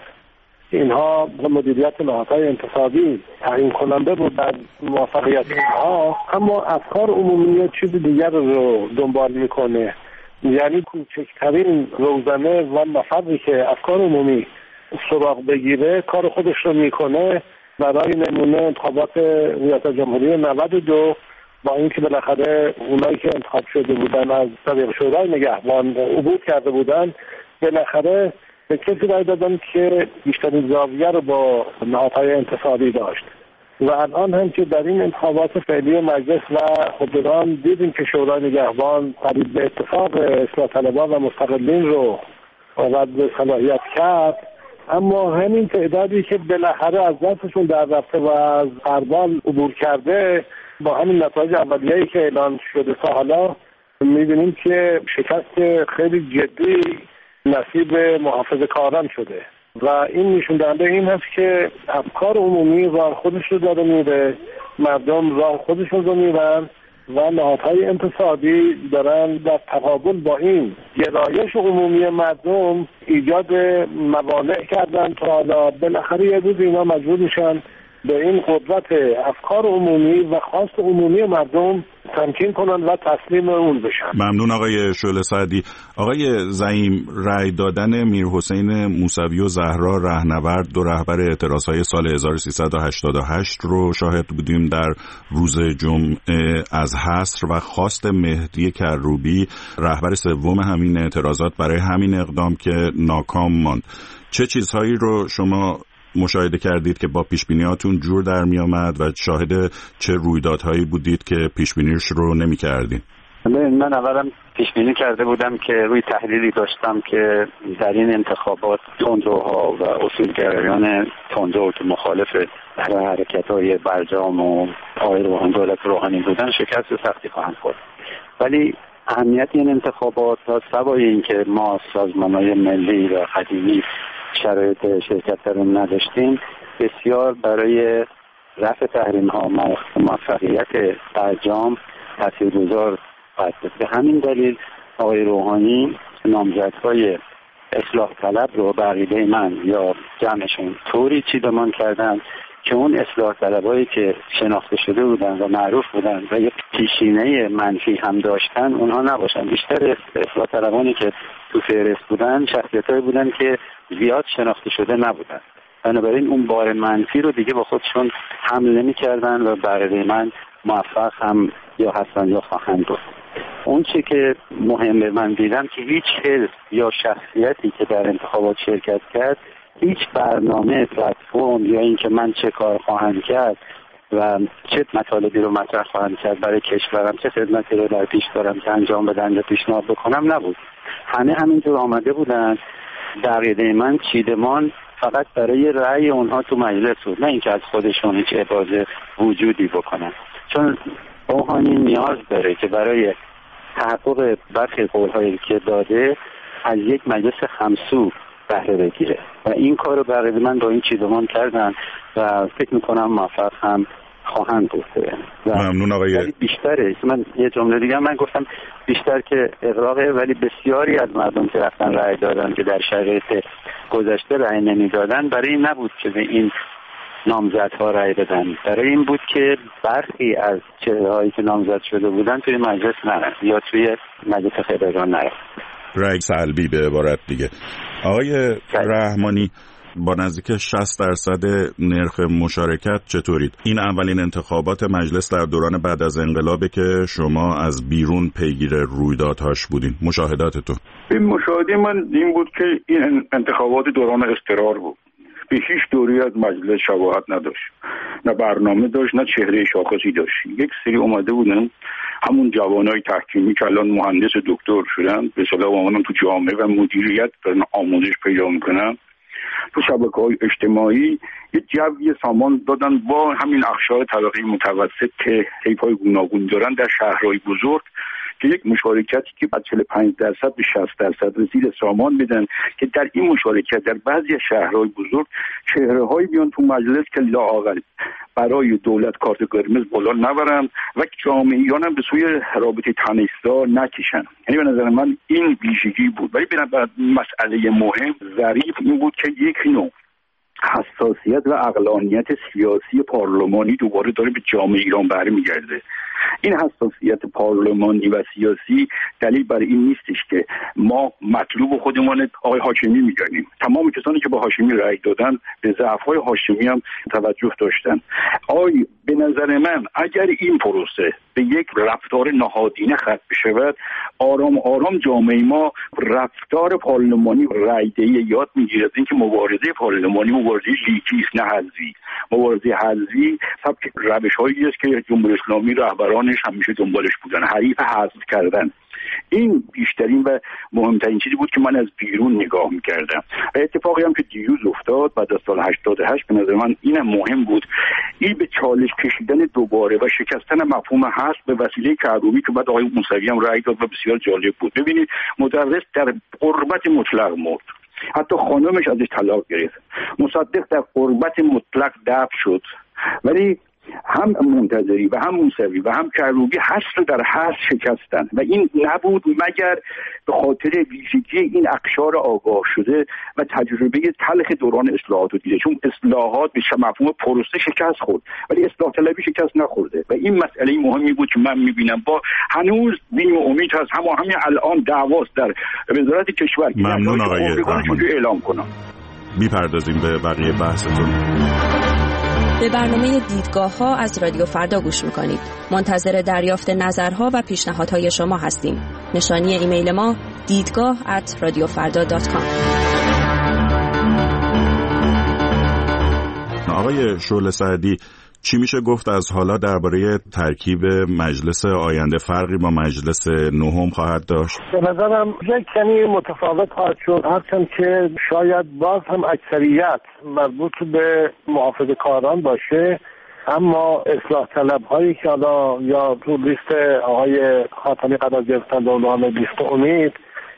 Speaker 9: اینها به مدیریت نهادهای انتصابی تعیین کننده بود در موفقیت اینها، اما افکار عمومی یا چیز دیگر رو دنبال میکنه. یعنی کوچکترین روزنه و مفردی که افکار عمومی سراغ بگیره کار خودش رو میکنه. برای نمونه انتخابات ریاست جمهوری نود و دو با اینکه بالاخره اونایی که انتخاب شده بودن از طریق شورای نگهبان عبور کرده بودن، بالاخره به کسی رای دادن که بیشترین زاویه رو با نهادهای انتصابی داشت و الان هم که در این انتخابات فعلی مجلس و خبرگان دیدیم که شورای نگهبان قریب به اتفاق اصلاح طلبان و مستقلین رو رد به صلاحیت کرد، اما همین تعدادی که بالاخره از دستشون در رفته و از غربال عبور کرده با همین نتایج اولیه‌ای که اعلان شده تا حالا می‌بینیم که شکست خیلی جدی نصیب محافظه‌کاران شده و این نشون دهنده این هست که افکار عمومی راه خودش رو داره میره، مردم راه خودشون رو میرن و نهادهای انتصابی دارن در تقابل با این گرایش عمومی مردم ایجاد موانع کردن تا حالا بالاخره یه روز اینا مجبور میشن به این قدرت افکار عمومی و خواست عمومی مردم تمکین کنند و تسلیم اون بشن.
Speaker 22: ممنون آقای شعله سعدی. آقای زعیم، رأی دادن میرحسین موسوی و زهرا رهنورد، دو رهبر اعتراضهای سال هزار و سیصد و هشتاد و هشت رو شاهد بودیم در روز جمعه از حصر و خواست مهدی کروبی، رهبر سوم همین اعتراضات، برای همین اقدام که ناکام ماند. چه چیزهایی رو شما مشاهده کردید که با پیشبینیاتون جور در می آمد و شاهد چه رویدادهایی بودید که پیشبینیش رو نمی کردین؟
Speaker 15: من اولم پیشبینی کرده بودم که روی تحلیلی داشتم که در این انتخابات تندروها و اصولگرایان تندرو که مخالف حرکت‌های برجام و آقای روحانی دولت روحانی بودن شکست سختی خواهند خورد. ولی اهمیت این انتخابات تا سوای این که ما سازمان‌های ملی و قدیمی شرایط شرکت رو نداشتیم، بسیار برای رفع تحریم ها موفقیت برجام تاثیرگذار خواهد بود. به همین دلیل آقای روحانی نامزدهای اصلاح طلب رو به عقیده من یا جمعشون طوری چیدمان کردن که اون اصلاح طلبایی که شناخته شده بودن و معروف بودن و یک پیشینه منفی هم داشتن اونها نباشن. بیشتر اصلاح طلبانی که تو فهرست بودن شخصیتایی بودن که زیاد شناخته شده نبودن، بنابراین اون بار منفی رو دیگه با خودشون حمل نمی‌کردن و برای من موفق هم یا هستن یا خواهند بود. اون چی که مهمه من دیدم که هیچ حزب یا شخصیتی که در انتخابات شرکت کرد هیچ برنامه پلتفرم یا اینکه من چه کار خواهم کرد و چه مطالبی رو مطرح خواهم کرد برای کشورم، چه خدمتی رو در پیش دارم که انجام بدن یا پیشنهاد بکنم نبود. همه همینطور آمده بودن. در عقیده من چیدمان فقط برای رأی اونها تو مجلس بود، نه اینکه از خودشون هیچ ابراز وجودی بکنن، چون روحانی نیاز داره که برای تحقق برخی قول‌هایی که داده از یک مجلس همسو بهره بگیره و این کار رو برای من با این چیدمان کردن و فکر میکنم موفق هم خواهند بود.
Speaker 22: ممنون آقای
Speaker 15: بیشتره. من یه جمله دیگه من گفتم بیشتر که اغراقه، ولی بسیاری از مردم که رفتن رأی دادن که در شرایط گذشته رأی نمیدادن برای این نبود که به این نامزدها رأی بدن، برای این بود که برخی از چهرهایی که نامزد شده بودن توی مجلس نرن یا توی مجلس خبرگان نرن.
Speaker 22: رأی سلبی به عبارت دیگه. آقای رحمانی، با نزدیک شصت درصد نرخ مشارکت چطورید؟ این اولین انتخابات مجلس در دوران بعد از انقلابه که شما از بیرون پیگیر رویدادهاش بودین. مشاهداتتون؟
Speaker 4: این مشاهده من این بود که این انتخابات دوران اضطرار بود. به هیچ دوری از مجلس شباهت نداشت، نه برنامه داشت نه چهره شاخصی داشت. یک سری اومده بودن همون جوانای تحکیمی که الان مهندس دکتر شدن، به اصطلاح اومدن تو جامعه و مدیریت دارن آموزش پیدا میکنن، تو شبکه‌های اجتماعی یه جوی سامان دادن با همین اقشار طبقه متوسط که حیف‌های گوناگون دارن در شهرهای بزرگ، که یک مشارکتی که از چهل و پنج درصد به شصت درصد رسید سامان بدن که در این مشارکت در بعضی شهرهای بزرگ چهره‌هایی بیان تو مجلس که لااقل برای دولت کارت قرمز بالا نبرن و جامعیان هم به سوی رابطه تنش‌زا نکشن. یعنی به نظر من این ویژگی بود. ولی بنابراین مسئله مهم ظریف این بود که یک نوع حساسیت و عقلانیت سیاسی پارلمانی دوباره داره به جامعه ایران برمیگرده. این حساسیت پارلمانی و سیاسی دلیل برای این نیستش که ما مطلوب خودمان آقای هاشمی میگنیم. تمام کسانی که با هاشمی رأی دادن به ضعف‌های هاشمی هم توجه داشتن. آی به نظر من اگر این پروسه به یک رفتار نهادینه ختم بشود، آرام آرام جامعه ما رفتار پارلمانی رأی‌دهی یاد میگیرد. اینکه مبارزه پارلمانی مبارزه لیگی است نه حزبی. مبارزه حزبی سبک روش‌هایی است که جمهوری اسلامی رهبرانش همیشه دنبالش بودن، حریف حذف کردن. این بیشترین و مهمترین چیزی بود که من از بیرون نگاه میکردم. و اتفاقی هم که دیروز افتاد بعد از سال هشتاد و هشت به نظر من اینم مهم بود، این به چالش کشیدن دوباره و شکستن مفهوم حذف به وسیله کروبی که بعد آقای موسوی هم رأی داد و بسیار جالب بود. ببینید مدرس در غربت مطلق مرد، حتی خانمش ازش طلاق گرفت. مصدق در غربت مطلق دفن شد، ولی هم منتظری و هم موسوی و هم کروبی هست رو در هست شکستن و این نبود مگر به خاطر ویژگی این اقشار آگاه شده و تجربه تلخ دوران اصلاحات رو دیده. چون اصلاحات به مفهوم پروسه شکست خورد ولی اصلاح طلبی شکست نخورده و این مسئله مهمی بود که من میبینم با هنوز بیم و امید هست. همه همین الان دعواست در وزارت کشور.
Speaker 22: ممنون آقای رحمانی.
Speaker 4: اعلام کنم
Speaker 22: میپردازیم به بقیه بحثتون.
Speaker 5: به برنامه دیدگاه ها از رادیو فردا گوش میکنید. منتظر دریافت نظرها و پیشنهادهای شما هستیم. نشانی ایمیل ما دیدگاه ات رادیو فردا دات کام.
Speaker 22: آقای شعله سعدی، چی میشه گفت از حالا درباره ترکیب مجلس آینده؟ فرقی با مجلس نهم خواهد داشت؟
Speaker 12: به نظرم یک کمی متفاوت خواهد شد، هرچند که شاید باز هم اکثریت مربوط به محافظه‌کاران باشه، اما اصلاح طلب هایی که حالا یا تو لیست آقای خاتمی قرار گرفتن به عنوان لیست امید،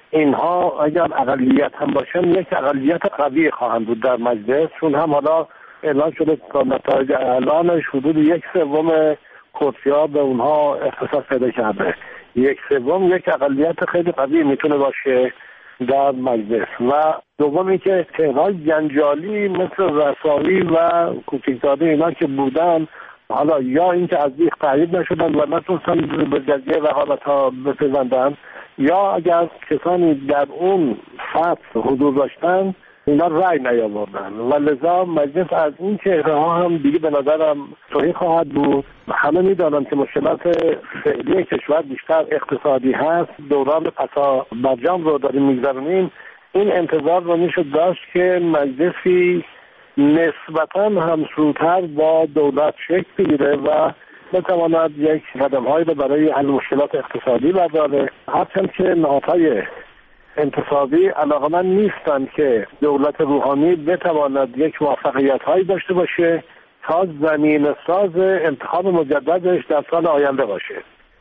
Speaker 12: اینها اگر اقلیت هم باشن یک اقلیت قوی خواهند بود در مجلس، چون هم حالا اعلان شده تا نتایج اعلانش حدود یک سوم کرسی‌ها به اونها اختصاص پیدا کرده. یک سوم یک اقلیت خیلی قوی میتونه باشه در مجلس. و دوم اینکه تهران جنجالی مثل رساوی و کوچکزاده اینا که بودن، حالا یا اینکه از بیخ تایید نشدن و نتونستن به جزیه و حالتها بپیوندن، یا اگر کسانی در اون سطح حضور داشتن اینا رأی نیاوردن و لذا مجلس از این چهره ها هم دیگه به نظرم توهی خواهد بود. همه میدانم که مشکلات فعلی کشور بیشتر اقتصادی هست. دوران پسا برجام رو داریم میگذرونیم. این انتظار رو میشد داشت که مجلسی نسبتاً همسوتر با دولت شکل بگیره و بتواند یک قدم‌هایی رو برای حل مشکلات اقتصادی برداره. هرچند که نهادهای انتصابی علاقمند نیستن که دولت روحانی بتواند یک موفقیت هایی داشته باشه تا زمین ساز انتخاب مجددش در سال آینده باشه.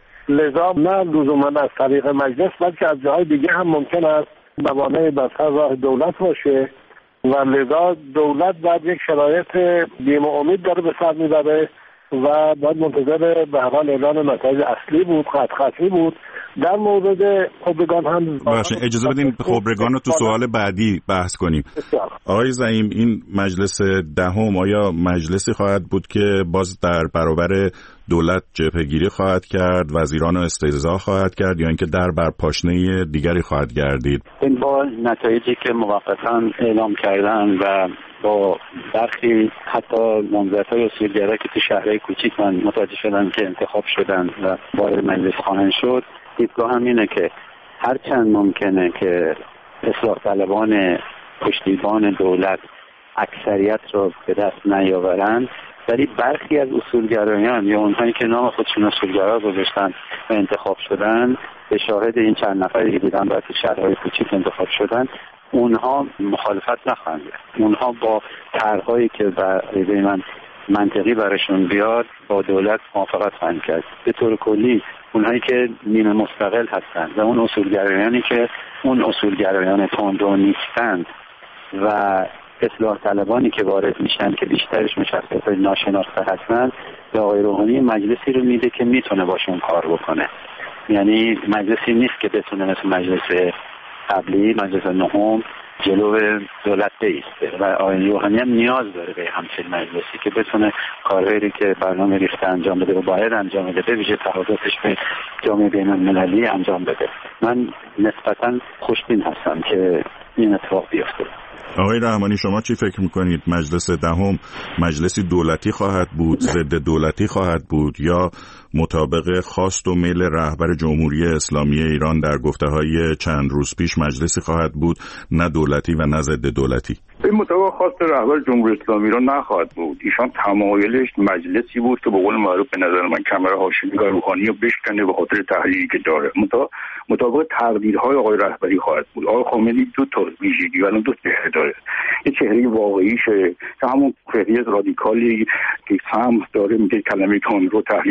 Speaker 12: لذا نه لزوما از طریق مجلس بلکه از جاهای دیگه هم ممکن است موانع بر سر راه دولت باشه و لذا دولت بعد یک شرایط بیم و امید داره به سر میبره و باید منتظر به هر حال اعلان نتایج اصلی بود، قطعی بود. در مورد خبرگان هم
Speaker 22: باشه، اجازه بدین خبرگان رو تو سوال بعدی بحث کنیم. آقای زعیم، این مجلس دهم آیا مجلسی خواهد بود که باز در برابر دولت جبهه‌گیری خواهد کرد، وزیران رو استهزا خواهد کرد، یا اینکه در بر پاشنه دیگری خواهد گردید؟
Speaker 15: این با نتایجی که موقتا اعلام کردن و با برخی حتی نامزدهای اصولگرا که تو شهرهای کوچیک من متوجه شدن که انتخاب شدن و وارد مجلس خواهند شد، دیدگاه هم اینه که هرچند ممکنه که اصلاح طلبان پشتیبان دولت اکثریت رو به دست نیاورند، ولی برخی از اصولگرایان یا اونهایی که نام خودشون اصولگرا گذاشتن و انتخاب شدن، به شاهد این چند نفری که دیدن برای شهرهای کوچیک انتخاب شدن، اونها مخالفت نخواهند کرد. اونها با طرحهایی که برای من منطقی براشون بیاد با دولت موافقت خواهند کرد. به طور کلی اونهایی که نیمه مستقل هستند و اون اصولگرایانی که اون اصولگرایان تندرو نیستند و اصلاح طلبانی که وارد میشن که بیشترش مشخصات ناشناخته هستند، به آقای روحانی مجلسی رو میده که میتونه باشون کار بکنه. یعنی مجلسی نیست که بتونه مثل مجلس قبلی، مجلس نهم، جلو دولت بیسته و آقای روحانی هم نیاز داره به همچین مجلسی که بتونه کارهایی که برنامه ریخته انجام بده و باید انجام بده، به ویژه تقاضاتش به جامعه بین‌المللی انجام بده. من نسبتاً خوشبین هستم که این اتفاق بیفته.
Speaker 22: آقای رحمانی، شما چی فکر میکنید؟ مجلس دهم مجلسی دولتی خواهد بود، ضد دولتی خواهد بود، یا مطابق خواست و میل رهبر جمهوری اسلامی ایران در گفته‌های چند روز پیش مجلسی خواهد بود نه دولتی و نه ضد دولتی؟
Speaker 4: به مطابق خواست رهبر جمهوری اسلامی ایران نخواهد بود. ایشان تمایلش مجلسی بود که به قول معروف به نظر من کمر هاشمی و روحانی رو بشکنه به خاطر تحلیلی که داره. مطابق تقدیرهای آقای رهبری خواهد بود. آقای خامنه‌ای دو تا ویژگی و دو چهره داره. یه چهره واقعیشه که همون چهره رادیکالی که سم داره میگه کلمه کان رو تحلیل میکنه که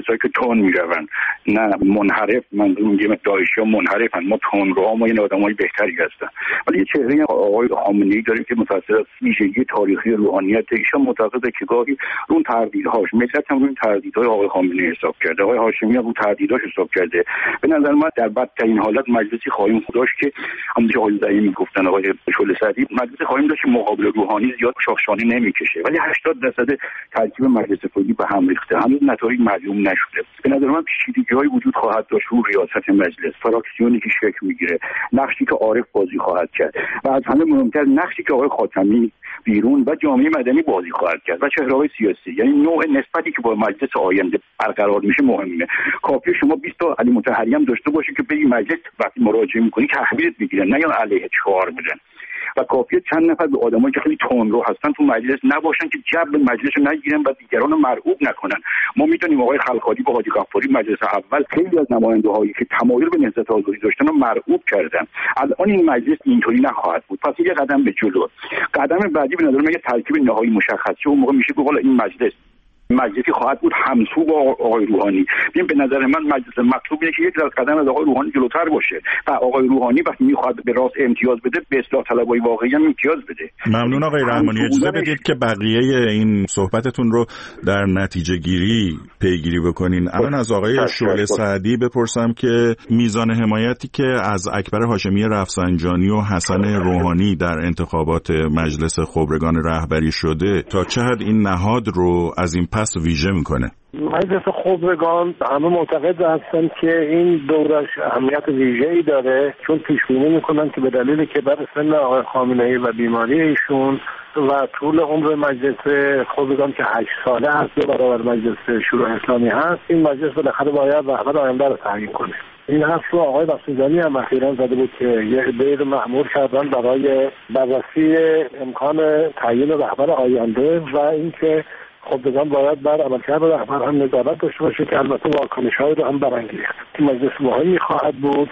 Speaker 4: کسایی که تون میروند، نه منحرف. من میگم داعشی منحرفن، ما تون رو ما این آدمای بهتری هستن. ولی یه چهره آقای خامنه‌ای داریم که متأثر از ویژگی تاریخی روحانیت ایشان، معتقده که گاهی رو تردیدهاش، ملت هم روی تردیدهای آقای خامنه‌ای حساب کرده، آقای هاشمی هم رو تردیداش حساب کرده. به نظر من در بدترین حالت مجلسی خواهیم داشت که همونجوری آقای زعیمی میگفتن، آقای شعله سعدی، مجلسی خواهیم داشت که مقابل روحانی زیاد شاخشانه نمیکشه، ولی هشتاد درصد ترکیب مجلس فوقی به هم ریخته، همین نتایج معلوم نشده. به نظر من پیچیدگی‌های وجود خواهد داشت رو ریاست مجلس، فراکسیونی که شکل میگیره، نقشی که عارف بازی خواهد کرد و از همه مهمتر نقشی که آقای خاتمی بیرون و جامعه مدنی بازی خواهد کرد و چهره‌های سیاسی. یعنی نوع نسبتی که با مجلس آینده برقرار میشه مهمه. کافیه شما بیست تا علی مطهری هم داشته باشه که به این مجلس وقتی مراجعه می‌کنی تحویلت میگیرن، نه یا علیه چهار بدن. و کافیه چند نفر به آدمایی که خیلی تندرو هستن تو مجلس نباشن که جبر مجلس رو نگیرن و دیگران رو مرعوب نکنن. ما میدونیم آقای خلخالی با حاجی غفاری مجلس اول خیلی از نماینده‌هایی که تمایل به نهضت آزادی داشتن رو مرعوب کردن. الان این مجلس اینطوری نخواهد بود. پس یه قدم به جلو. قدم بعدی به نظر من یه ترکیب نهایی مشخصه، اون موقع میشه که حالا این مجلس مجلسی خواهد بود همسو با آقای روحانی. ببین به نظر من مجلس مطلوب اینه که یک قدم از آقای روحانی جلوتر باشه و آقای روحانی وقتی میخواد به راست امتیاز بده به اصلاح طلبای واقعی هم امتیاز بده.
Speaker 22: ممنون آقای رحمانی. اجازه بدید که بقیه این صحبتتون رو در نتیجه گیری پیگیری بکنین. الان از آقای شعله سعدی بپرسم که میزان حمایتی که از اکبر هاشمی رفسنجانی و حسن روحانی در انتخابات مجلس خبرگان رهبری شده تا چه حد این نهاد رو از این پس ویژه میکنه؟
Speaker 12: مجلس خبرگان همه معتقد هستن که این دورش اهمیت ویژه‌ای داره، چون پیش بینی میکنن که به دلیل کبر سن آقای خامنه‌ای و بیماری ایشون و طول عمر مجلس خبرگان که هشت ساله هست به برابر مجلس شورای اسلامی هست، این مجلس بالاخره باید رهبر آینده رو تعیین کنه. این حرف رو آقای رفسنجانی هم اخیراً زده بود که یه عده‌ای رو مأمور کردن برای بررسی امکان تعیین رهبر آینده و اینکه خبرگان باید بر عملکرد رهبر هم نظارت داشته باشه که البته واکنش‌هایی رو هم برانگیخت. این مجلس مهمی خواهد بود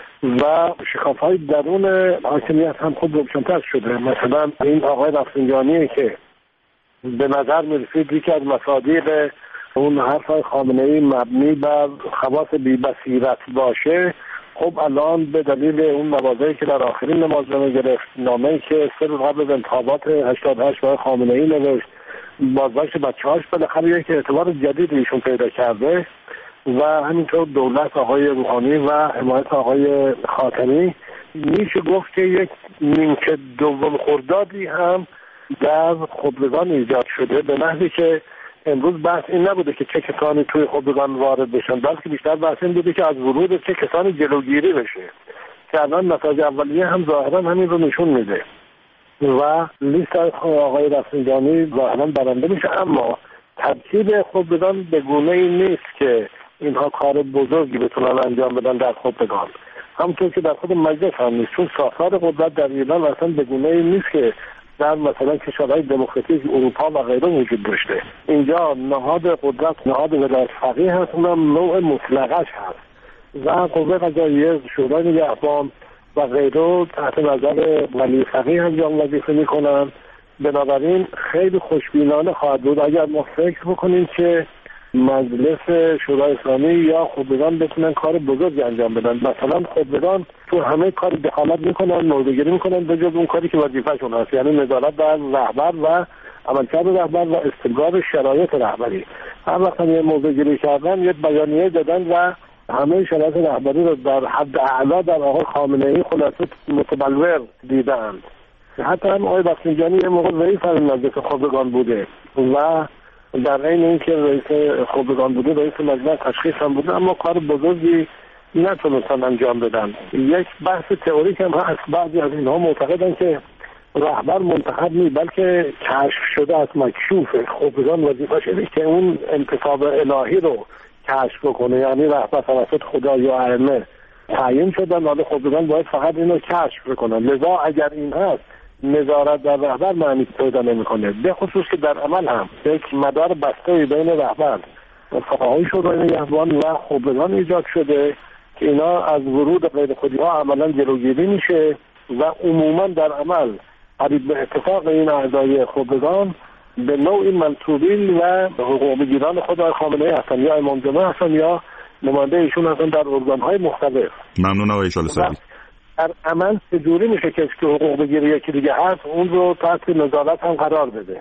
Speaker 12: و شکاف‌های درون حاکمیت هم خوب روشن‌تر شده. مثلا این آقای رفسنجانی که به نظر می‌رسید یکی از مصادیق اون حرف خامنه‌ای مبنی بر خواص بی‌بصیرت باشه، خب الان به دلیل اون مواضعی که در آخرین نمازنامه گرفت، نامه‌ای که سه روز قبل از انتخابات هشتاد و هشت برای خامنه‌ای نوشت، بازداشت بچه‌هاش، بالاخره یک اعتبار جدید ایشون پیدا کرده و همینطور دولت آقای روحانی و حمایت آقای خاتمی. میشه گفت که یک نیمکه دوم خردادی هم در خبرگان ایجاد شده، به نحوی که امروز بحث این نبوده که چه کسانی توی خبرگان وارد بشن، بلکه بیشتر بحث این بوده که از ورود چه کسانی جلوگیری بشه که الان نتایج اولیه هم ظاهرا همین رو نشون میده و لیست آقای رفسنجانی ظاهرا برنده میشه. اما ترکیب خبرگان به گونه‌ای نیست که اینها کار بزرگی بتونن انجام بدن در خبرگان، همونطور که در خود مجلس هم نیست، چون ساختار قدرت در ایران اصلا به گونه‌ای نیست که در مثلا کشورهای دموکراتیک اروپا و غیره وجود داشته. اینجا نهاد قدرت نهاد ولایت فقیه هست، اونم نوع مطلقش هست و قوه قضاییه، شورای نگهبان و غیره تحت نظر ولی فقیه انجام وظیفه میکنن. بنابراین خیلی خوشبینانه خواهد بود اگر ما فکر بکنیم که مجلس شورای اسلامی یا خبرگان بتونن کار بزرگی انجام بدن. مثلا خبرگان تو همه کار دخالت میکنن، نوردگیری میکنن به جز اون کاری که وظیفه‌شون هست، یعنی نظارت بر رهبر و عملکرد رهبر و استقرار شرایط رهبری. هر وقت یه موضوع گیری کردن یه بیانیه دادن و همه شرایط رهبری رو در حد اعلا در آقای خامنه‌ای خلاصه متبلور دیدند. حتی هم آقای رفسنجانی یه موقع رئیس مجلس خبرگان بوده و در این این که رئیس خبرگان بوده رئیس مجلس تشخیص هم بوده، اما کار بزرگی نتونستن انجام بدن. یک بحث تئوریک هم هست، بعضی از اینها معتقدن که رهبر منتخب نیست بلکه کشف شده از مکشوف. خبرگان وظیفه‌ش اینه که اون انتخاب الهی رو کشف بکنه، یعنی رهبر توسط خدا یا ائمه تعیین شدن، حالا خبرگان باید فقط اینو کشف بکنن. لذا اگر این هست نظارت در رهبر معنی پیدا نمی‌کنه، به خصوص که در عمل هم یک مدار بسته بین رهبر و فقهای شورای نگهبان و خبرگان ایجاد شده که اینا از ورود غیر خودی‌ها عملاً جلوگیری میشه و عموماً در عمل قریب به اتفاق این اعضای خبرگان
Speaker 6: به نوعی منصوبین و حقوق بگیران خود آقای خامنه‌ای هستن، یا امام جمعه هستن یا نماینده ایشون هستن در ارگان‌های مختلف.
Speaker 22: ممنون آقای شال سعدی.
Speaker 6: در عمل چجوری میشه کسی که حقوق بگیره یکی دیگه هست اون رو تحت نظارت هم قرار بده؟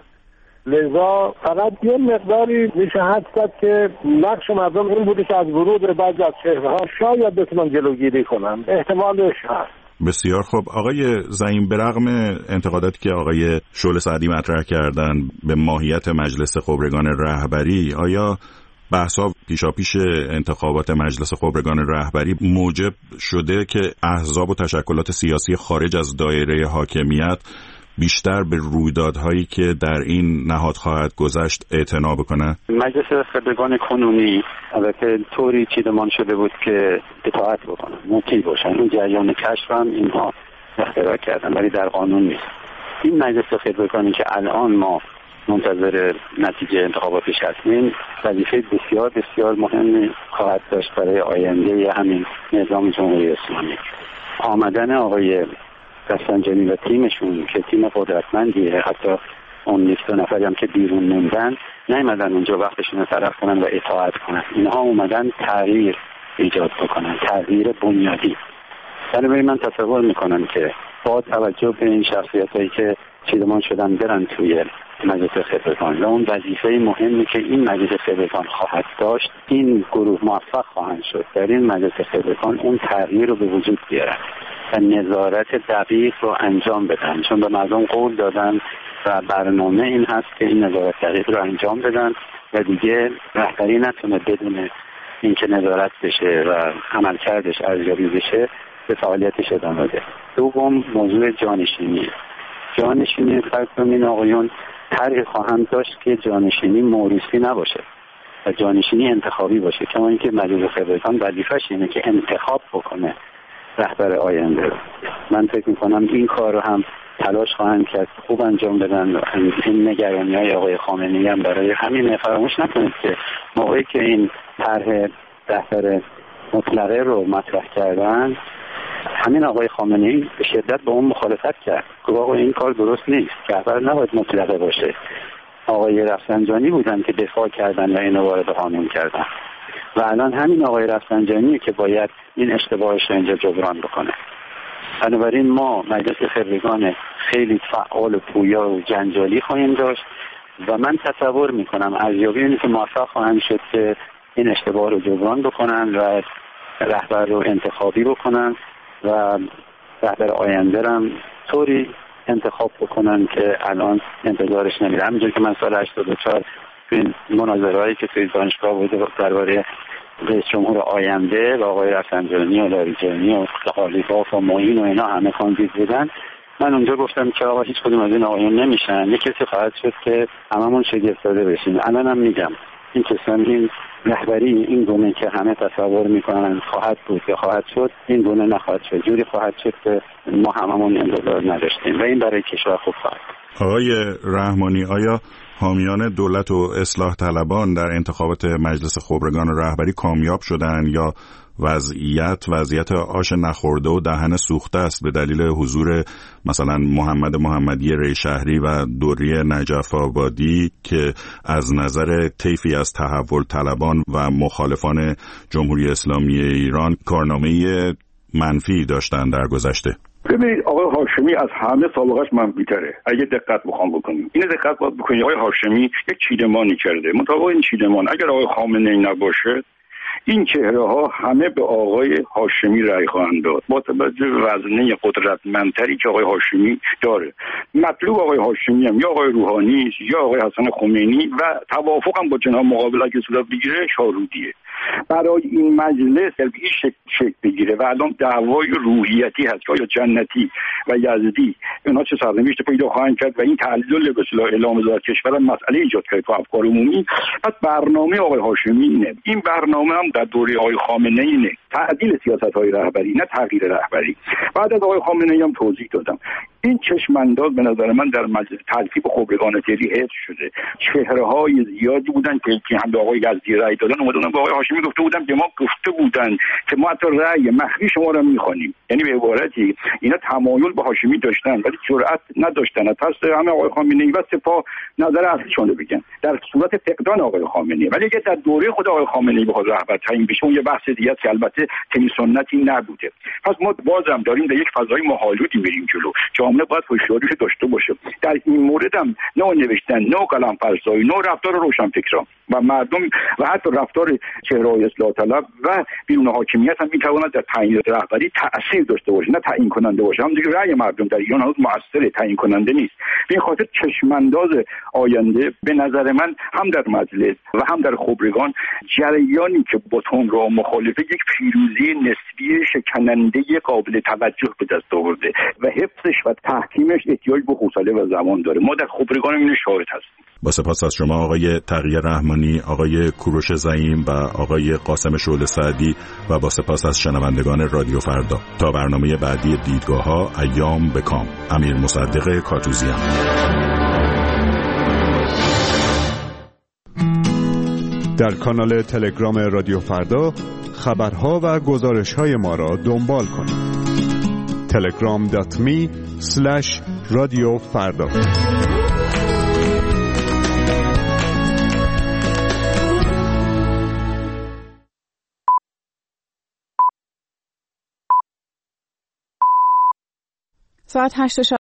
Speaker 6: لذا فقط یه مقداری میشه حد زد که نقش مردم این بوده که از ورود بعضی از چهره‌ها شاید بتونن جلوگیری کنن، احتمالش هست.
Speaker 22: بسیار خوب آقای زعیم، به رغم انتقاداتی که آقای شعله سعدی مطرح کردن به ماهیت مجلس خبرگان رهبری، آیا بحث‌ها پیشاپیش انتخابات مجلس خبرگان رهبری موجب شده که احزاب و تشکلات سیاسی خارج از دایره حاکمیت بیشتر به رویدادهایی که در این نهاد خواهد گذشت اعتنا بکنه؟
Speaker 15: مجلس خبرگان کنونی البته طوری چیدمان شده بود که اطاعت بکنن، مطیع باشن. این جریان کشف هم اینها اختراع کردن ولی در قانون نیست. این مجلس خبرگانی که الان ما منتظر نتیجه انتخاباتش هستیم وظیفه بسیار بسیار مهمی خواهد داشت برای آینده همین نظام جمهوری اسلامی. آمدن آقای رفسنجانی و تیمشون که تیم قدرتمندیه، حتی اون نیست دو نفری هم که بیرون موندن نیومدن اونجا وقتشون رو صرف کنن و اطاعت کنن، اینها اومدن تغییر ایجاد بکنن، تغییر بنیادی. بنابراین من تصور میکنم که با توجه به این شخصیتایی که چیدمان شدن برن توی مجلس خبرگان و اون وظیفه مهمی که این مجلس خبرگان خواهد داشت، این گروه موفق خواهند شد در این مجلس خبرگان اون تغییر رو به وجود بیارن و نظارت دقیق رو انجام بدن، چون به مردم قول دادن و برنامه این هست که این نظارت دقیق رو انجام بدن و دیگه رهبری نتونه بدون اینکه نظارت بشه و عملکردش ارزیابی بشه به فعالیتش ادامه بده. دوم موضوع جانشینی. جانشینی فرض کنین آقایون طرحی خواهند داشت که جانشینی موروثی نباشه و جانشینی انتخابی باشه، کما اینکه مجلس خبرگان وظیفه‌اش اینه که انتخاب بکنه رهبر آینده رو. من فکر می‌کنم این کار رو هم تلاش خواهند کرد خوب انجام بدن. این نگرانی‌های آقای خامنه‌ای هم برای همین فراموش نکنید که موقعی که این طرح رهبر مطلقه رو مطرح کردن همین آقای خامنه‌ای به شدت با اون مخالفت کرد، گفت آقا این کار درست نیست، رهبر نباید مطلقه باشه. آقای رفسنجانی بودن که دفاع کردن و اینو وارد قانون کردن و الان همین آقای رفسنجانی که باید این اشتباهش رو اینجا جبران بکنه. بنابراین ما مجلس خبرگان خیلی فعال و پویا و جنجالی خواهیم داشت و من تصور میکنم ارزیابی اینه که موفق خواهند شد که این اشتباه رو جبران بکنن و رهبر رو انتخابی بکنن و رهبر آینده رو طوری انتخاب بکنن که الان انتظارش نمیره. همینجور که من سال هشتاد و چهار این مناظرهایی که توی دانشگاه بوده درباره رئیس جمهور آینده و آقای رفسنجانی و لاریجانی و قالیباف و معین و اینا همه کاندید بودن، من اونجا گفتم که آقا هیچ کدوم از این آقایون نمیشن، یک کسی خواهد شد که هممون شگفت زده بشیم. الان هم میگم این کسان این رهبری این گونه که همه تصور میکنن خواهد بود یا خواهد شد، این گونه نخواهد شد، جوری خواهد شد که ما هممون انتظار نداشتیم و این برای کشور خوب خواهد.
Speaker 22: آقای رحمانی، آیا حامیان دولت و اصلاح طلبان در انتخابات مجلس خبرگان رهبری کامیاب شدن یا وضعیت وضعیت آش نخورده و دهن سوخته است به دلیل حضور مثلا محمد محمدی ری شهری و دوری نجف آبادی که از نظر طیفی از تحول طلبان و مخالفان جمهوری اسلامی ایران کارنامه منفی داشتن در گذشته؟
Speaker 4: ببینید آقای هاشمی از همه سابقش منفی‌تره. اگه دقت بخوام بکنیم اینو دقت باید بکنید. آقای هاشمی یک چیدمانی کرده، منتها این چیدمان اگر آقای خامنه‌ای نباشه این چهره ها همه به آقای هاشمی رأی خواهند داد با توجه به وزنه قدرتمندتری که آقای هاشمی داره. مطلوب آقای هاشمی هم یا آقای روحانی یا آقای حسن خمینی و توافق هم با جناح مقابل اگه صورت بگیره شارودیه. برای این مجلس این شکل بگیره و الان دعوای روحیتی هست که آیا جنتی و یزدی اینا چه سرنوشت پیدا خواهند کرد و این تعلیل به اصطلاح اعلام وزارت کشور مسئله ایجاد کرد تو افکار عمومی. پس برنامه آقای هاشمی اینه، این برنامه هم در دوره آقای خامنه‌ای اینه، تعدیل سیاست‌های رهبری نه تغییر رهبری. بعد از آقای خامنه‌ای هم توضیح دادم این چشمانداز به نظر من در مجلس تلفیق خبرگان تری حفظ شده. چهره‌های زیادی بودن که هم به آقای یزدی رأی دادن، اومدن به آقای هاشمی گفته بودن که ما گفته بودن که ما حتی رأی مخفی شما رو می‌خوانیم. یعنی به عبارتی اینا تمایل به هاشمی داشتن ولی جرأت نداشتن پس همه آقای خامنه‌ای و سپاه نظر اصلیشون رو بگن در صورت فقدان آقای خامنه‌ای. ولی اگه در دوره خود آقای خامنه‌ای بخواد رهبر تعیین بشه اون یه بحث دیگه است که البته طی سنتی نبوده. پس ما بازم داریم در یک فضای مه‌آلودی میریم جلو. جامعه باید هوشیاریش داشته باشه. در این مورد هم نوع نوشتن، نوع کلام فرسایی، نوع رفتار روشنفکران و مردم و حتی رفتار چهره‌های اصلاح طلب و بیرون حاکمیت هم میتواند در تعیین رهبری تأثیر داشته باشه، نه تعیین کننده باشه. هم دیگه رأی مردم در ایران هنوز مؤثر، تعیین کننده نیست. به این خاطر چشمانداز آینده به نظر من هم در مجلس و هم در خبرگان جریانی که با تندرو مخالفه یک پیروزی نسبی شکننده قابل توجه به دست آورده و حفظش و تحکیمش احتیاج به حوصله و زمان داره. ما در خبرگان این شاهد هستیم.
Speaker 22: با سپاس از شما آقای تقی رحمانی، آقای کوروش زعیم و آقای قاسم شعله سعدی و با سپاس از شنوندگان رادیو فردا. تا برنامه بعدی دیدگاه‌ها، ایام به کام. امیر مصدق کاتوزیان.
Speaker 7: در کانال تلگرام رادیو فردا خبرها و گزارش‌های ما را دنبال کنید. تلگرام دات می اسلش رادیو فردا.
Speaker 21: ساعت هشت